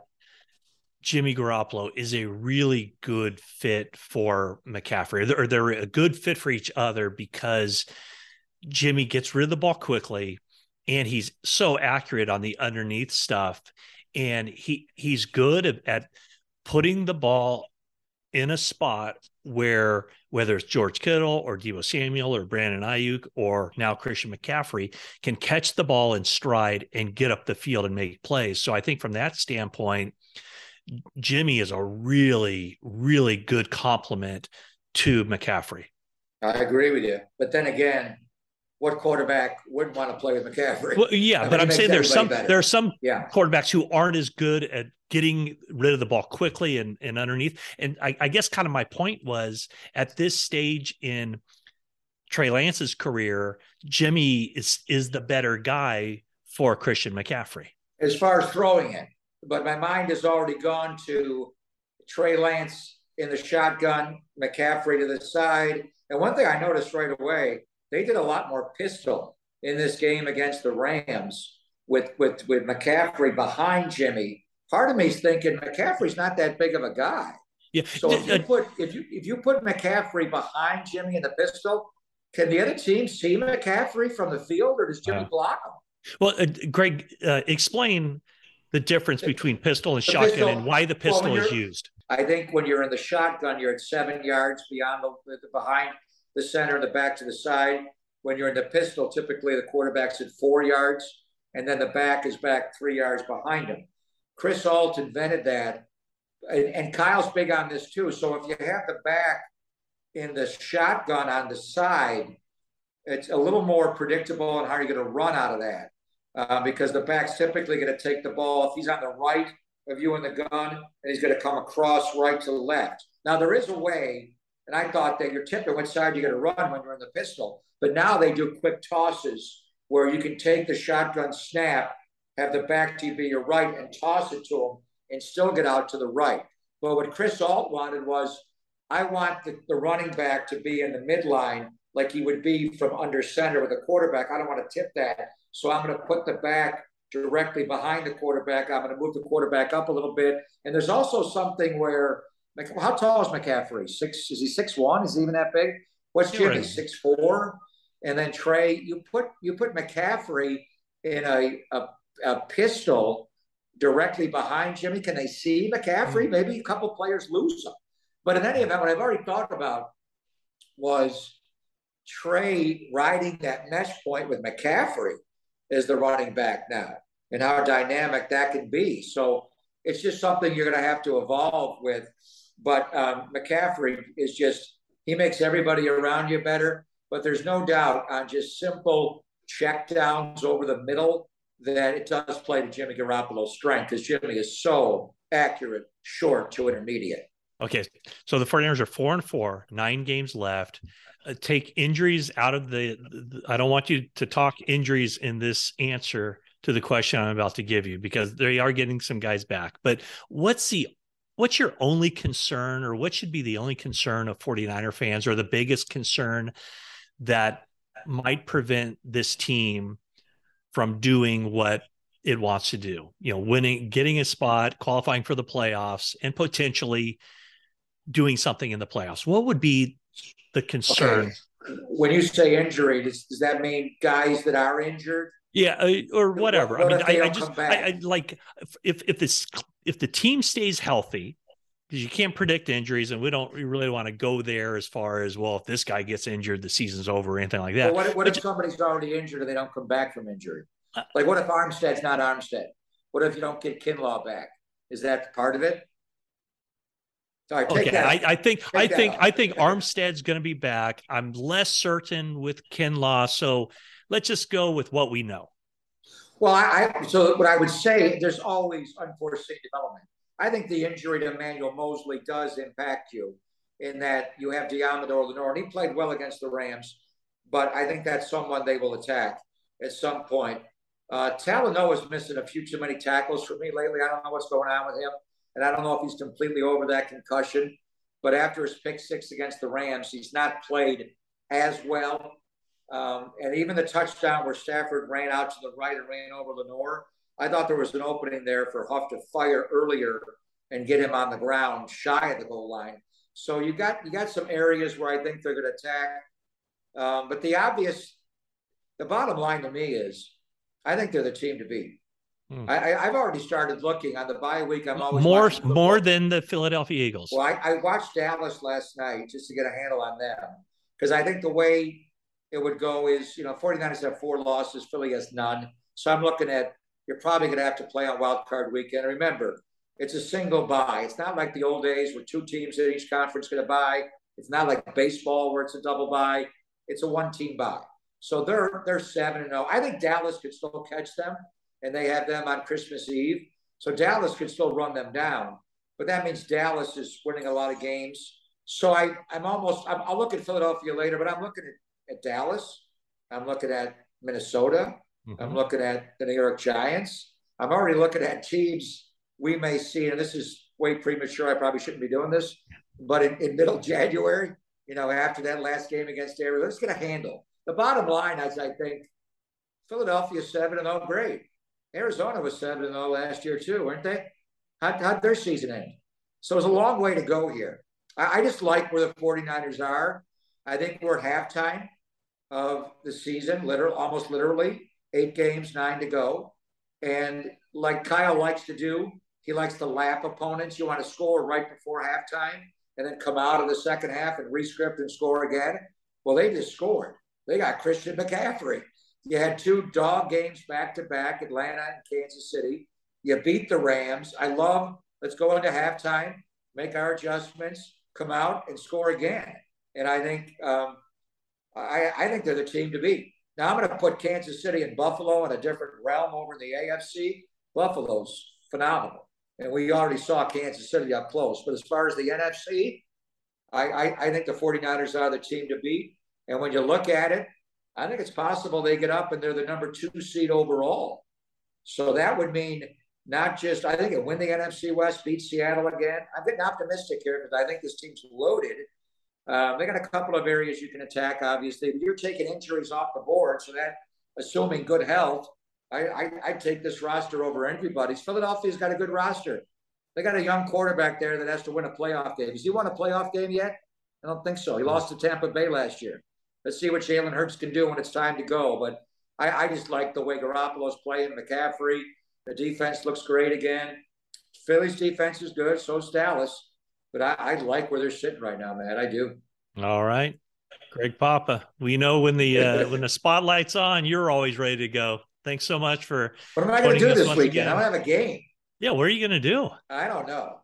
Speaker 1: Jimmy Garoppolo is a really good fit for McCaffrey, or they're a good fit for each other because Jimmy gets rid of the ball quickly and he's so accurate on the underneath stuff. And he he's good at, at putting the ball in a spot where, whether it's George Kittle or Deebo Samuel or Brandon Ayuk or now Christian McCaffrey, can catch the ball in stride and get up the field and make plays. So I think from that standpoint, Jimmy is a really, really good complement to McCaffrey.
Speaker 10: I agree with you. But then again, what quarterback wouldn't want to play with McCaffrey?
Speaker 1: Well, yeah, I mean, but I'm saying there's some better. there are some
Speaker 10: yeah.
Speaker 1: quarterbacks who aren't as good at getting rid of the ball quickly and, and underneath. And I, I guess kind of my point was at this stage in Trey Lance's career, Jimmy is is the better guy for Christian McCaffrey.
Speaker 10: As far as throwing it. But my mind has already gone to Trey Lance in the shotgun, McCaffrey to the side. And one thing I noticed right away, they did a lot more pistol in this game against the Rams with, with, with McCaffrey behind Jimmy. Part of me is thinking McCaffrey's not that big of a guy.
Speaker 1: Yeah.
Speaker 10: So if you put if you if you put McCaffrey behind Jimmy in the pistol, can the other team see McCaffrey from the field, or does Jimmy uh, block him?
Speaker 1: Well, uh, Greg, uh, explain the difference between pistol and the shotgun pistol, and why the pistol well, is used.
Speaker 10: I think when you're in the shotgun, you're at seven yards beyond the, the behind the center and the back to the side. When you're in the pistol, typically the quarterback's at four yards, and then the back is back three yards behind him. Chris Ault invented that, and, and Kyle's big on this too. So if you have the back in the shotgun on the side, it's a little more predictable on how you're going to run out of that. Uh, because the back's typically going to take the ball. If he's on the right of you in the gun, and he's going to come across right to left. Now, there is a way, and I thought that you're tipping which side you're going to run when you're in the pistol. But now they do quick tosses where you can take the shotgun snap, have the back to be your right, and toss it to him and still get out to the right. But what Chris Ault wanted was, I want the, the running back to be in the midline like he would be from under center with a quarterback. I don't want to tip that. So I'm going to put the back directly behind the quarterback. I'm going to move the quarterback up a little bit. And there's also something where, like, how tall is McCaffrey? Six? Is he six one? Is he even that big? What's Jimmy? Six four? And then Trey, you put you put McCaffrey in a, a, a pistol directly behind Jimmy. Can they see McCaffrey? Maybe a couple players lose him. But in any event, what I've already thought about was Trey riding that mesh point with McCaffrey as the running back now, and how dynamic that can be. So it's just something you're going to have to evolve with. But um, McCaffrey is just, he makes everybody around you better. But there's no doubt on just simple check downs over the middle that it does play to Jimmy Garoppolo's strength, because Jimmy is so accurate, short to intermediate.
Speaker 1: Okay, so the 49ers are four and four, nine games left. Uh, take injuries out of the, the – I don't want you to talk injuries in this answer to the question I'm about to give you, because they are getting some guys back. But what's the – what's your only concern, or what should be the only concern of 49er fans, or the biggest concern that might prevent this team from doing what it wants to do? You know, winning, getting a spot, qualifying for the playoffs, and potentially – doing something in the playoffs. What would be the concern?
Speaker 10: Okay. When you say injury, does, does that mean guys that are injured?
Speaker 1: Yeah, uh, or whatever.
Speaker 10: What, what
Speaker 1: I mean, I, I
Speaker 10: just
Speaker 1: I, I like if if this if the team stays healthy, because you can't predict injuries, and we don't we really want to go there as far as, well, if this guy gets injured, the season's over, or anything like that.
Speaker 10: Well, what, what if
Speaker 1: but,
Speaker 10: somebody's already injured and they don't come back from injury? Like, what if Armstead's not Armstead? What if you don't get Kinlaw back? Is that part of it? Sorry, take
Speaker 1: okay,
Speaker 10: that.
Speaker 1: I, I think
Speaker 10: take
Speaker 1: I think
Speaker 10: off.
Speaker 1: I think Armstead's going to be back. I'm less certain with Kinlaw, so let's just go with what we know.
Speaker 10: Well, I, I so what I would say, there's always unforeseen development. I think the injury to Emmanuel Mosley does impact you, in that you have Deommodore Lenoir, and he played well against the Rams, but I think that's someone they will attack at some point. Uh, Talanoa's missing a few too many tackles for me lately. I don't know what's going on with him. And I don't know if he's completely over that concussion, but after his pick six against the Rams, he's not played as well. Um, and even the touchdown where Stafford ran out to the right and ran over Lenoir, I thought there was an opening there for Huff to fire earlier and get him on the ground shy of the goal line. So you got you got some areas where I think they're going to attack. Um, but the obvious, the bottom line to me is, I think they're the team to beat. Hmm. I, I've already started looking on the bye week. I'm always
Speaker 1: more more than the Philadelphia Eagles.
Speaker 10: Well, I, I watched Dallas last night just to get a handle on them, because I think the way it would go is, you know, 49ers have four losses, Philly has none. So I'm looking at, you're probably going to have to play on wild card weekend. Remember, it's a single bye. It's not like the old days where two teams in each conference going to bye. It's not like baseball where it's a double bye. It's a one team bye. So they're they're seven and zero. I think Dallas could still catch them, and they have them on Christmas Eve. So Dallas could still run them down, but that means Dallas is winning a lot of games. So I, I'm almost, I'm, I'll look at Philadelphia later, but I'm looking at, at Dallas. I'm looking at Minnesota. Mm-hmm. I'm looking at the New York Giants. I'm already looking at teams we may see, and this is way premature. I probably shouldn't be doing this, but in, in middle January, you know, after that last game against Arizona, let's get a handle. The bottom line is, I think, Philadelphia seven and zero, great. Arizona was seven and zero last year too, weren't they? How, how'd their season end? So it's a long way to go here. I, I just like where the 49ers are. I think we're at halftime of the season, literally, almost literally, eight games, nine to go. And like Kyle likes to do, he likes to lap opponents. You want to score right before halftime and then come out of the second half and re-script and score again. Well, they just scored. They got Christian McCaffrey. You had two dog games back-to-back, Atlanta and Kansas City. You beat the Rams. I love, let's go into halftime, make our adjustments, come out and score again. And I think um, I, I think they're the team to beat. Now, I'm going to put Kansas City and Buffalo in a different realm over in the A F C. Buffalo's phenomenal. And we already saw Kansas City up close. But as far as the N F C, I, I, I think the 49ers are the team to beat. And when you look at it, I think it's possible they get up and they're the number two seed overall. So that would mean not just, I think it win the N F C West, beat Seattle again. I'm getting optimistic here because I think this team's loaded. Um, they got a couple of areas you can attack, obviously. But you're taking injuries off the board, so that, assuming good health, I, I, I'd take this roster over everybody's. Philadelphia's got a good roster. They got a young quarterback there that has to win a playoff game. Has he won a playoff game yet? I don't think so. He lost to Tampa Bay last year. Let's see what Jalen Hurts can do when it's time to go. But I, I just like the way Garoppolo's playing, McCaffrey. The defense looks great again. Philly's defense is good, so is Dallas. But I, I like where they're sitting right now, man. I do.
Speaker 1: All right. Greg Papa, we know when the uh, when the spotlight's on, you're always ready to go. Thanks so much for
Speaker 10: What am I going to do this weekend?
Speaker 1: Again.
Speaker 10: I don't have a game.
Speaker 1: Yeah, what are you going to do?
Speaker 10: I don't know.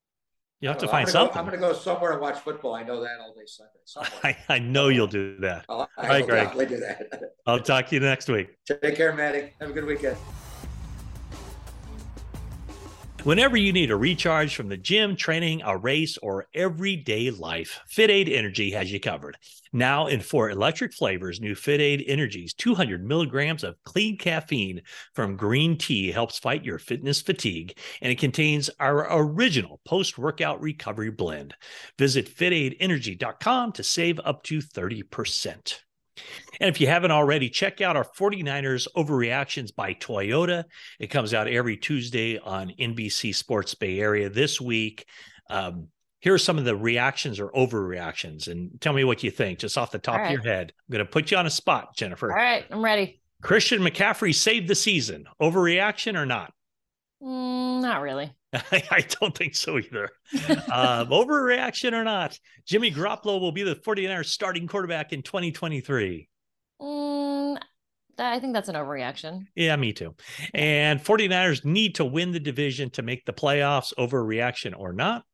Speaker 1: You have to
Speaker 10: know.
Speaker 1: find
Speaker 10: I'm
Speaker 1: something.
Speaker 10: Go, I'm going to go somewhere and watch football. I know that all day Sunday.
Speaker 1: I, I know you'll do that.
Speaker 10: I'll,
Speaker 1: all right, Greg.
Speaker 10: I'll do that.
Speaker 1: I'll talk to you next week.
Speaker 10: Take care, Maddie. Have a good weekend.
Speaker 1: Whenever you need a recharge from the gym, training, a race, or everyday life, FitAid Energy has you covered. Now in four electric flavors, new FitAid Energy's two hundred milligrams of clean caffeine from green tea helps fight your fitness fatigue, and it contains our original post-workout recovery blend. Visit fit aid energy dot com to save up to thirty percent. And if you haven't already, check out our forty-niners Overreactions by Toyota. It comes out every Tuesday on N B C Sports Bay Area. This week, um, here are some of the reactions or overreactions, and tell me what you think just off the top
Speaker 3: right.
Speaker 1: of your head. I'm going to put you on a spot, Jennifer.
Speaker 3: All right, I'm ready.
Speaker 1: Christian McCaffrey saved the season. Overreaction or not?
Speaker 3: Mm, not really.
Speaker 1: I don't think so either. um, overreaction or not, Jimmy Garoppolo will be the forty-niners starting quarterback in twenty twenty-three.
Speaker 3: Mm, I think that's an overreaction.
Speaker 1: Yeah, me too. And forty-niners need to win the division to make the playoffs. Overreaction or not?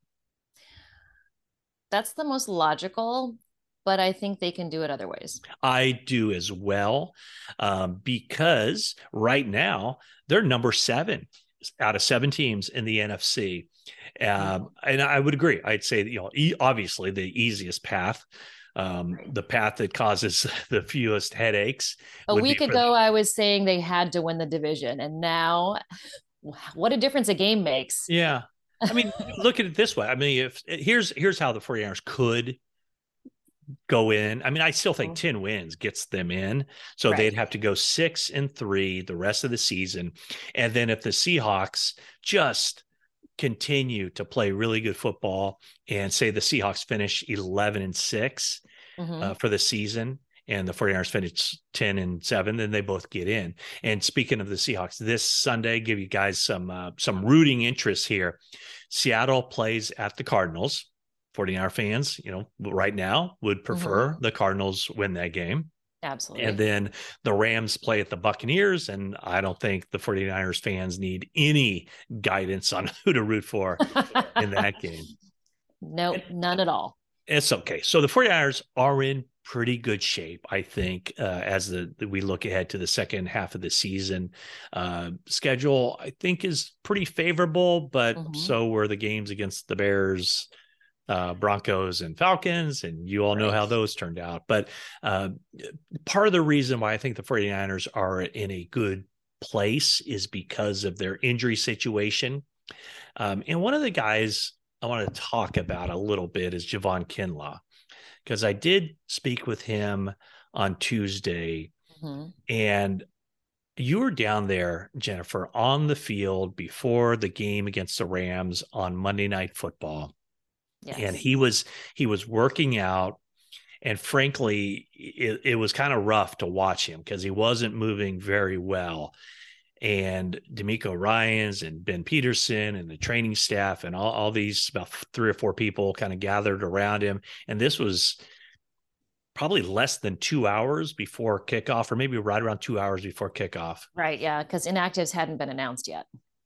Speaker 3: That's the most logical, but I think they can do it other ways.
Speaker 1: I do as well, um, because right now they're number seven out of seven teams in the N F C. Um, and I would agree. I'd say, you know, e- obviously the easiest path, um, right. the path that causes the fewest headaches.
Speaker 3: A week ago, I was saying they had to win the division. And now what a difference a game makes.
Speaker 1: Yeah. I mean, look at it this way. I mean, if here's, here's how the forty-niners could go in. I mean, I still think ten wins gets them in. So right. they'd have to go six and three the rest of the season. And then if the Seahawks just continue to play really good football and say the Seahawks finish eleven and six mm-hmm. uh, for the season and the forty-niners finish ten and seven, then they both get in. And speaking of the Seahawks, this Sunday, give you guys some, uh, some rooting interest here. Seattle plays at the Cardinals. forty-niner fans, you know, right now would prefer mm-hmm. the Cardinals win that game.
Speaker 3: Absolutely.
Speaker 1: And then the Rams play at the Buccaneers. And I don't think the forty-niners fans need any guidance on who to root for in that game.
Speaker 3: No, none at all.
Speaker 1: It's okay. So the forty-niners are in pretty good shape, I think, uh, as the, the we look ahead to the second half of the season. Uh, schedule, I think, is pretty favorable, but mm-hmm. so were the games against the Bears, Uh, Broncos and Falcons, and you all know right. how those turned out. But uh, part of the reason why I think the forty-niners are in a good place is because of their injury situation. Um, and one of the guys I want to talk about a little bit is Javon Kinlaw, because I did speak with him on Tuesday, mm-hmm. and you were down there, Jennifer, on the field before the game against the Rams on Monday Night Football. Yes. And he was he was working out, and frankly, it, it was kind of rough to watch him because he wasn't moving very well. And D'Amico Ryans and Ben Peterson and the training staff and all, all these about three or four people kind of gathered around him. And this was probably less than two hours before kickoff, or maybe right around two hours before kickoff.
Speaker 3: Right, yeah, because inactives hadn't been announced yet.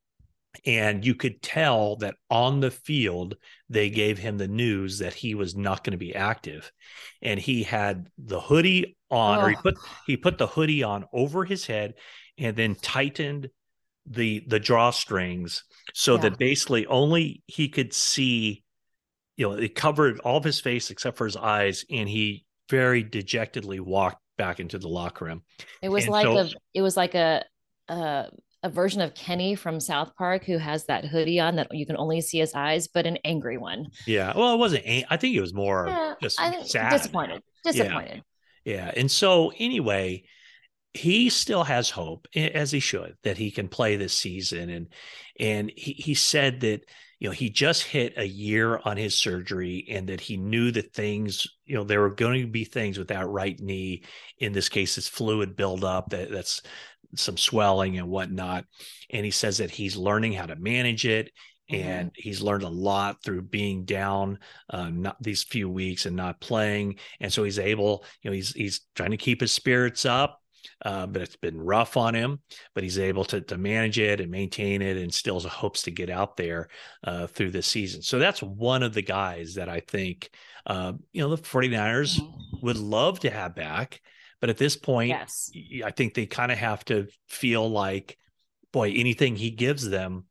Speaker 1: And you could tell that on the field, they gave him the news that he was not going to be active. And he had the hoodie on, oh. or he put he put the hoodie on over his head and then tightened the the drawstrings so yeah. that basically only he could see, you know, it covered all of his face except for his eyes, and he very dejectedly walked back into the locker room.
Speaker 3: It was
Speaker 1: and
Speaker 3: like
Speaker 1: so,
Speaker 3: a it was like a uh a version of Kenny from South Park who has that hoodie on that you can only see his eyes, but an angry one.
Speaker 1: Yeah. Well, it wasn't, I think it was more yeah, just
Speaker 3: I think
Speaker 1: sad.
Speaker 3: Disappointed. Disappointed.
Speaker 1: Yeah. yeah. And so anyway, he still has hope, as he should, that he can play this season. And, and he, he said that, you know, he just hit a year on his surgery, and that he knew that things, you know, there were going to be things with that right knee. In this case, it's fluid buildup that that's, some swelling and whatnot. And he says that he's learning how to manage it. And mm-hmm. he's learned a lot through being down uh, not these few weeks and not playing. And so he's able, you know, he's, he's trying to keep his spirits up, uh, but it's been rough on him, but he's able to, to manage it and maintain it, and still hopes to get out there uh, through this season. So that's one of the guys that I think, uh, you know, the forty-niners mm-hmm. would love to have back. But at this point, yes. I think they kind of have to feel like, boy, anything he gives them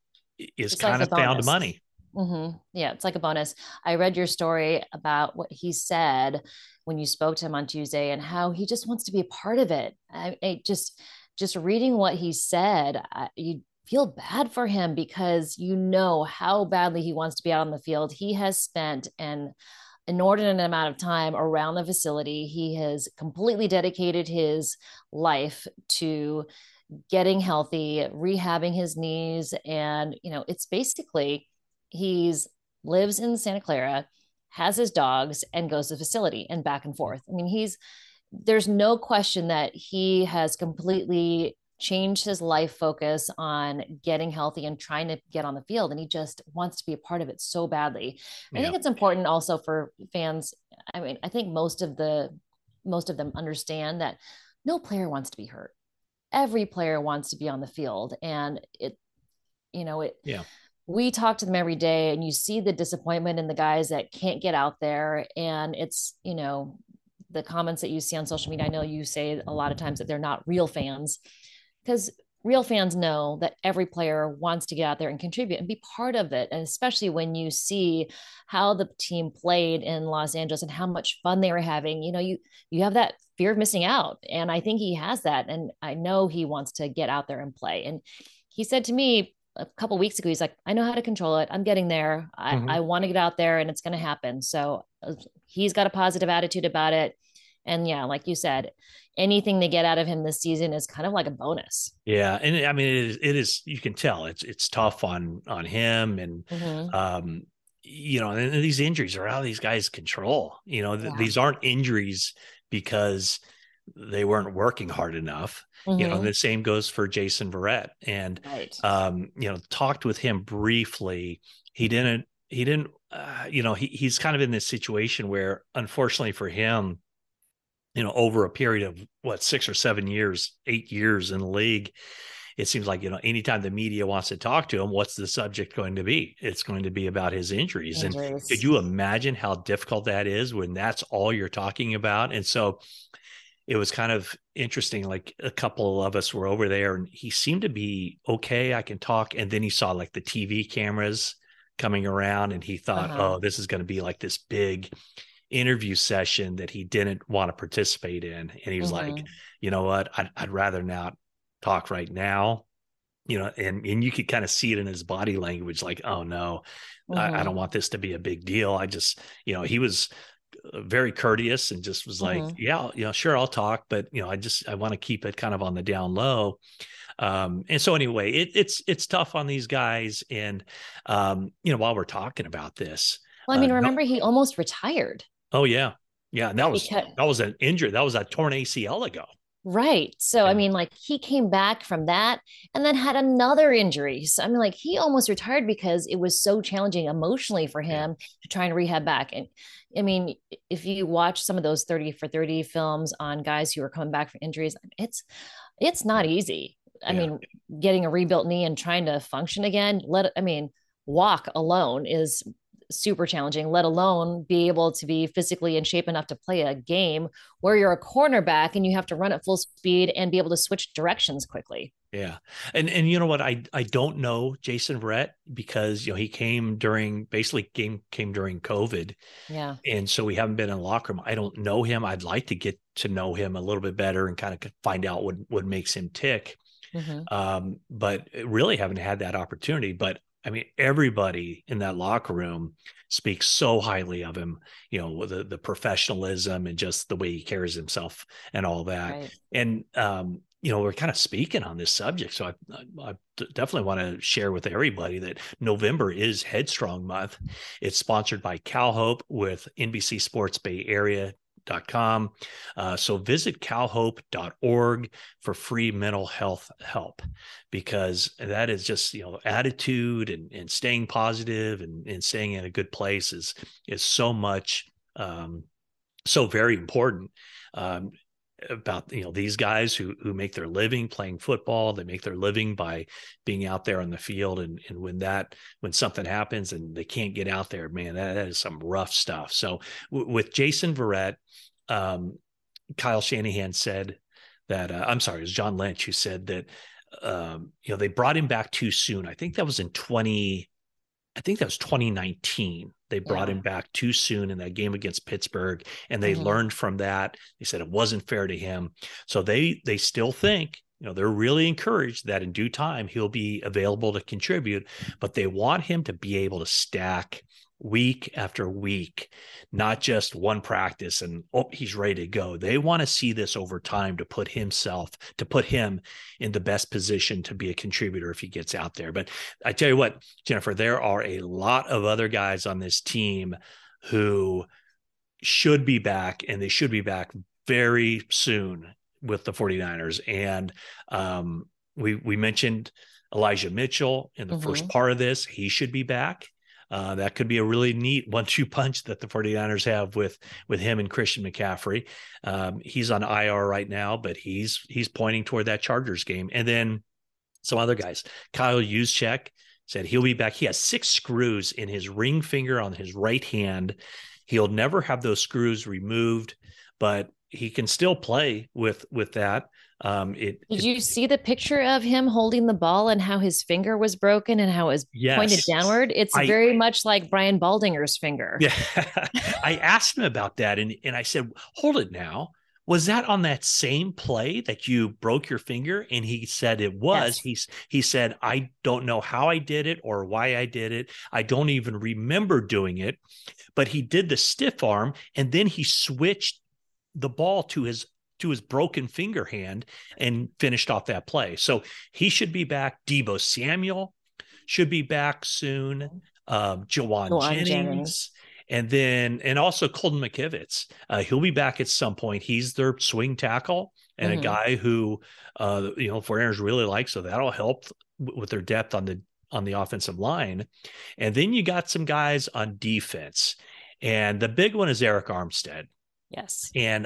Speaker 1: is
Speaker 3: It's
Speaker 1: kind
Speaker 3: like
Speaker 1: of
Speaker 3: a
Speaker 1: found
Speaker 3: bonus.
Speaker 1: money.
Speaker 3: Mm-hmm. Yeah, it's like a bonus. I read your story about what he said when you spoke to him on Tuesday and how he just wants to be a part of it. I, I just, just reading what he said, I, you feel bad for him because you know how badly he wants to be out on the field. He has spent an inordinate amount of time around the facility. He has completely dedicated his life to getting healthy, rehabbing his knees. And, you know, it's basically, he's lives in Santa Clara, has his dogs, and goes to the facility and back and forth. I mean, he's, there's no question that he has completely changed his life focus on getting healthy and trying to get on the field. And he just wants to be a part of it so badly. Yeah. I think it's important also for fans. I mean, I think most of the, most of them understand that no player wants to be hurt. Every player wants to be on the field. And it, you know, it,
Speaker 1: yeah.
Speaker 3: we talk to them every day and you see the disappointment in the guys that can't get out there. And it's, you know, the comments that you see on social media. I know you say a lot of times that they're not real fans, because real fans know that every player wants to get out there and contribute and be part of it. And especially when you see how the team played in Los Angeles and how much fun they were having, you know, you, you have that fear of missing out. And I think he has that. And I know he wants to get out there and play. And he said to me a couple of weeks ago, he's like, I know how to control it. I'm getting there. I, mm-hmm. I want to get out there and it's going to happen. So uh, he's got a positive attitude about it. And yeah, like you said, anything they get out of him this season is kind of like a bonus.
Speaker 1: Yeah. And I mean, it is, it is, you can tell it's, it's tough on, on him. And, mm-hmm. um, you know, and these injuries are out of these guys' control. You know, th- yeah. these aren't injuries because they weren't working hard enough. Mm-hmm. You know, and the same goes for Jason Verrett. And, right. um, you know, talked with him briefly. He didn't, he didn't, uh, you know, he, he's kind of in this situation where, unfortunately for him, you know, over a period of what, six or seven years, eight years in the league, it seems like, you know, anytime the media wants to talk to him, what's the subject going to be? It's going to be about his injuries. injuries. And could you imagine how difficult that is when that's all you're talking about? And so it was kind of interesting. Like a couple of us were over there and he seemed to be okay. I can talk. And then he saw like the T V cameras coming around and he thought, uh-huh. oh, this is going to be like this big interview session that he didn't want to participate in. And he was mm-hmm. like, you know what, I'd, I'd rather not talk right now, you know, and, and you could kind of see it in his body language, like, oh no, mm-hmm. I, I don't want this to be a big deal. I just, you know, he was very courteous and just was like, mm-hmm. yeah, you know, sure, I'll talk, but you know, I just, I want to keep it kind of on the down low. Um, and so anyway, it, it's, it's tough on these guys. And, um, you know, while we're talking about this,
Speaker 3: well, I mean,
Speaker 1: uh,
Speaker 3: remember
Speaker 1: no,
Speaker 3: he almost retired.
Speaker 1: Oh yeah. Yeah. And that was,
Speaker 3: because,
Speaker 1: that was an injury. That was a torn A C L ago.
Speaker 3: Right. So, yeah. I mean, like he came back from that and then had another injury. So I mean, like he almost retired because it was so challenging emotionally for him yeah. to try and rehab back. And I mean, if you watch some of those thirty for thirty films on guys who are coming back from injuries, it's, it's not easy. I yeah. mean, getting a rebuilt knee and trying to function again, let, I mean, walk alone is super challenging, let alone be able to be physically in shape enough to play a game where you're a cornerback and you have to run at full speed and be able to switch directions quickly.
Speaker 1: Yeah. And, and you know what, I, I don't know Jason Verrett because, you know, he came during basically came, came during COVID.
Speaker 3: Yeah.
Speaker 1: And so we haven't been in the locker room. I don't know him. I'd like to get to know him a little bit better and kind of find out what, what makes him tick. Mm-hmm. Um, but really haven't had that opportunity, but I mean, everybody in that locker room speaks so highly of him, you know, the, the professionalism and just the way he carries himself and all that. Right. And, um, you know, we're kind of speaking on this subject. So I, I, I definitely want to share with everybody that November is Headstrong Month. It's sponsored by CalHope with N B C Sports Bay Area. Dot com. Uh, so visit cal hope dot org for free mental health help, because that is just, you know, attitude and, and staying positive and, and staying in a good place is, is so much, um, so very important, um, about, you know, these guys who, who make their living playing football. They make their living by being out there on the field. And, and when that, when something happens and they can't get out there, man, that, that is some rough stuff. So w- with Jason Verrett, um, Kyle Shanahan said that, uh, I'm sorry, it was John Lynch who said that, um, you know, they brought him back too soon. I think that was in twenty, I think that was twenty nineteen. They brought
Speaker 3: Yeah.
Speaker 1: him back too soon in that game against Pittsburgh, and they
Speaker 3: Mhm.
Speaker 1: learned from that. They said it wasn't fair to him. So they they still think, you know, they're really encouraged that in due time he'll be available to contribute, but they want him to be able to stack week after week, not just one practice and oh, he's ready to go. They want to see this over time to put himself, to put him in the best position to be a contributor if he gets out there. But I tell you what, Jennifer, there are a lot of other guys on this team who should be back, and they should be back very soon with the 49ers. And um, we, we mentioned Elijah Mitchell in the
Speaker 3: Mhm.
Speaker 1: first part of this. He should be back. Uh, that could be a really neat one two punch that the 49ers have with, with him and Christian McCaffrey. Um, he's on I R right now, but he's, he's pointing toward that Chargers game. And then some other guys, Kyle Juszczyk said he'll be back. He has six screws in his ring finger on his right hand. He'll never have those screws removed, but he can still play with, with that. Um, it,
Speaker 3: Did
Speaker 1: it,
Speaker 3: you see the picture of him holding the ball and how his finger was broken and how it was
Speaker 1: Yes.
Speaker 3: pointed downward? It's
Speaker 1: I-
Speaker 3: very much like Brian Baldinger's finger.
Speaker 1: Yeah. I asked him about that, and, and I said, hold it now. Was that on that same play that you broke your finger? And he said it was.
Speaker 3: Yes.
Speaker 1: He's he said, I don't know how I did it or why I did it. I don't even remember doing it. But he did the stiff arm, and then he switched the ball to his to his broken finger hand and finished off that play. So he should be back. Deebo Samuel should be back soon. Um, Jawan
Speaker 3: Jawan
Speaker 1: Jennings.
Speaker 3: Jennings.
Speaker 1: And then, and also Colton McKivitz. Uh, he'll be back at some point. He's their swing tackle and
Speaker 3: Mhm.
Speaker 1: a guy who, uh, you know, 49ers really like. So that'll help w- with their depth on the, on the offensive line. And then you got some guys on defense. And the big one is Eric Armstead.
Speaker 3: Yes.
Speaker 1: And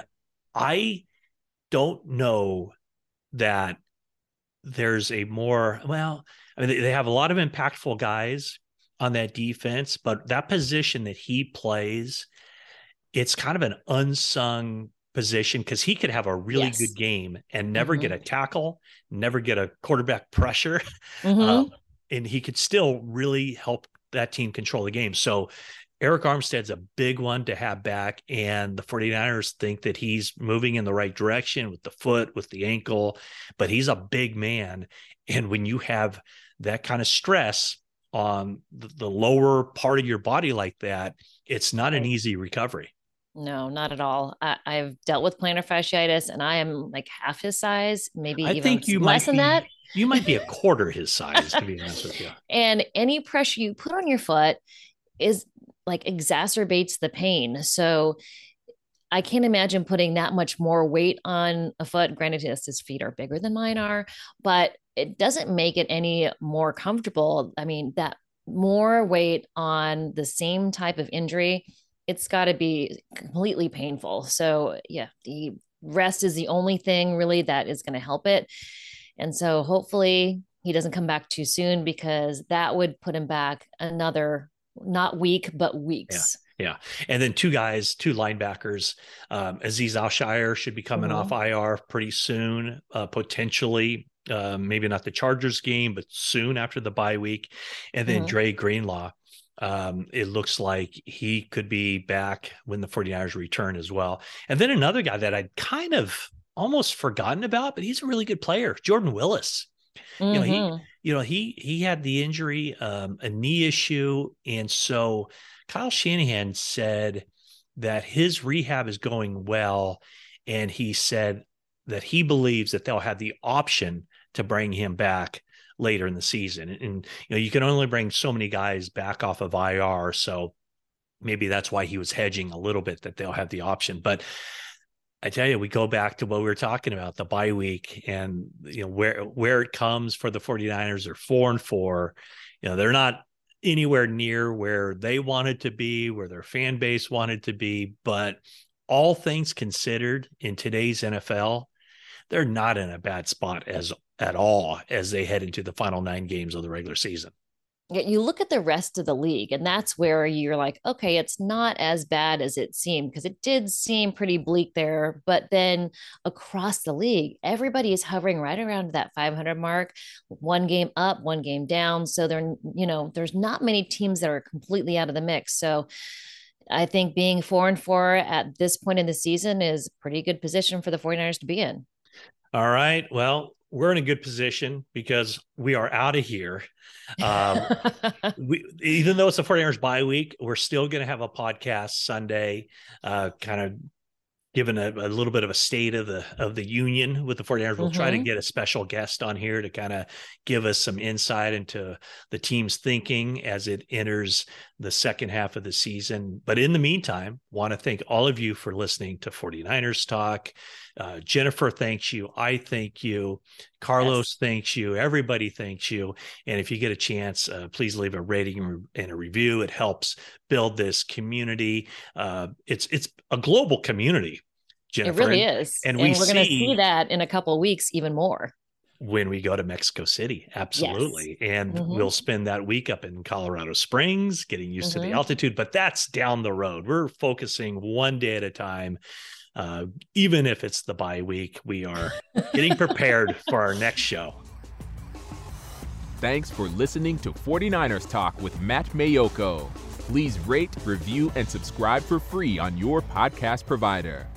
Speaker 1: I don't know that there's a more, well, I mean, they, they have a lot of impactful guys on that defense, but that position that he plays, it's kind of an unsung position because he could have a really
Speaker 3: Yes.
Speaker 1: good game and never
Speaker 3: Mhm.
Speaker 1: get a tackle, never get a quarterback pressure.
Speaker 3: Mhm.
Speaker 1: Um, and he could still really help that team control the game. So Eric Armstead's a big one to have back, and the 49ers think that he's moving in the right direction with the foot, with the ankle, but he's a big man. And when you have that kind of stress on the, the lower part of your body like that, it's not an
Speaker 3: Right.
Speaker 1: easy recovery.
Speaker 3: No, not at all. I, I've dealt with plantar fasciitis, and I am like half his size, maybe
Speaker 1: I
Speaker 3: even
Speaker 1: think you
Speaker 3: less
Speaker 1: might
Speaker 3: than
Speaker 1: be,
Speaker 3: that.
Speaker 1: you might be a quarter his size, to be honest with you.
Speaker 3: And any pressure you put on your foot is like exacerbates the pain. So I can't imagine putting that much more weight on a foot. Granted, yes, his feet are bigger than mine are, but it doesn't make it any more comfortable. I mean, that more weight on the same type of injury, it's got to be completely painful. So yeah, the rest is the only thing really that is going to help it. And so hopefully he doesn't come back too soon, because that would put him back another, not week, but weeks.
Speaker 1: Yeah. And then two guys, two linebackers. Um, Azeez Al-Shire should be coming
Speaker 3: Mhm.
Speaker 1: off I R pretty soon, uh, potentially, uh, maybe not the Chargers game, but soon after the bye week. And then
Speaker 3: Mhm.
Speaker 1: Dre Greenlaw. Um, it looks like he could be back when the 49ers return as well. And then another guy that I'd kind of almost forgotten about, but he's a really good player, Jordan Willis. You know, he,
Speaker 3: Mhm.
Speaker 1: you know, he, he had the injury, um, a knee issue. And so Kyle Shanahan said that his rehab is going well. And he said that he believes that they'll have the option to bring him back later in the season. And, and, you know, you can only bring so many guys back off of I R. So maybe that's why he was hedging a little bit, that they'll have the option. But I tell you, we go back to what we were talking about, the bye week, and, you know, where, where it comes for the 49ers. They're four and four, you know, they're not anywhere near where they wanted to be, where their fan base wanted to be, but all things considered in today's N F L, they're not in a bad spot as at all as they head into the final nine games of the regular season.
Speaker 3: You look at the rest of the league, and that's where you're like, okay, it's not as bad as it seemed, because it did seem pretty bleak there. But then across the league, everybody is hovering right around that five hundred mark, one game up, one game down. So there, you know, there's not many teams that are completely out of the mix. So I think being four and four at this point in the season is a pretty good position for the 49ers to be in.
Speaker 1: All right. Well, we're in a good position because we are out of here. Um, we, even though it's the 49ers bye week, we're still going to have a podcast Sunday, uh, kind of giving a, a little bit of a state of the of the union with the 49ers. We'll mm-hmm. try to get a special guest on here to kind of give us some insight into the team's thinking as it enters the second half of the season. But in the meantime, want to thank all of you for listening to 49ers Talk. Uh, Jennifer thanks you. I thank you. Carlos yes. thanks you. Everybody thanks you. And if you get a chance, uh, please leave a rating and a review. It helps build this community. Uh, it's it's a global community, Jennifer.
Speaker 3: It really is.
Speaker 1: And,
Speaker 3: and
Speaker 1: we
Speaker 3: we're going to see that in a couple of weeks even more.
Speaker 1: When we go to Mexico City. Absolutely. Yes. And
Speaker 3: mm-hmm.
Speaker 1: we'll spend that week up in Colorado Springs, getting used
Speaker 3: mm-hmm.
Speaker 1: to the altitude, but that's down the road. We're focusing one day at a time. Uh, even if it's the bye week, we are getting prepared for our next show.
Speaker 2: Thanks for listening to 49ers Talk with Matt Mayoko. Please rate, review, and subscribe for free on your podcast provider.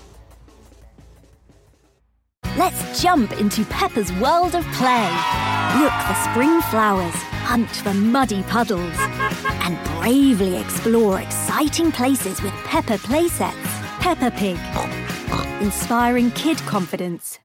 Speaker 11: Let's jump into Peppa's world of play. Look for spring flowers, hunt for muddy puddles, and bravely explore exciting places with Peppa playsets. Peppa Pig, inspiring kid confidence.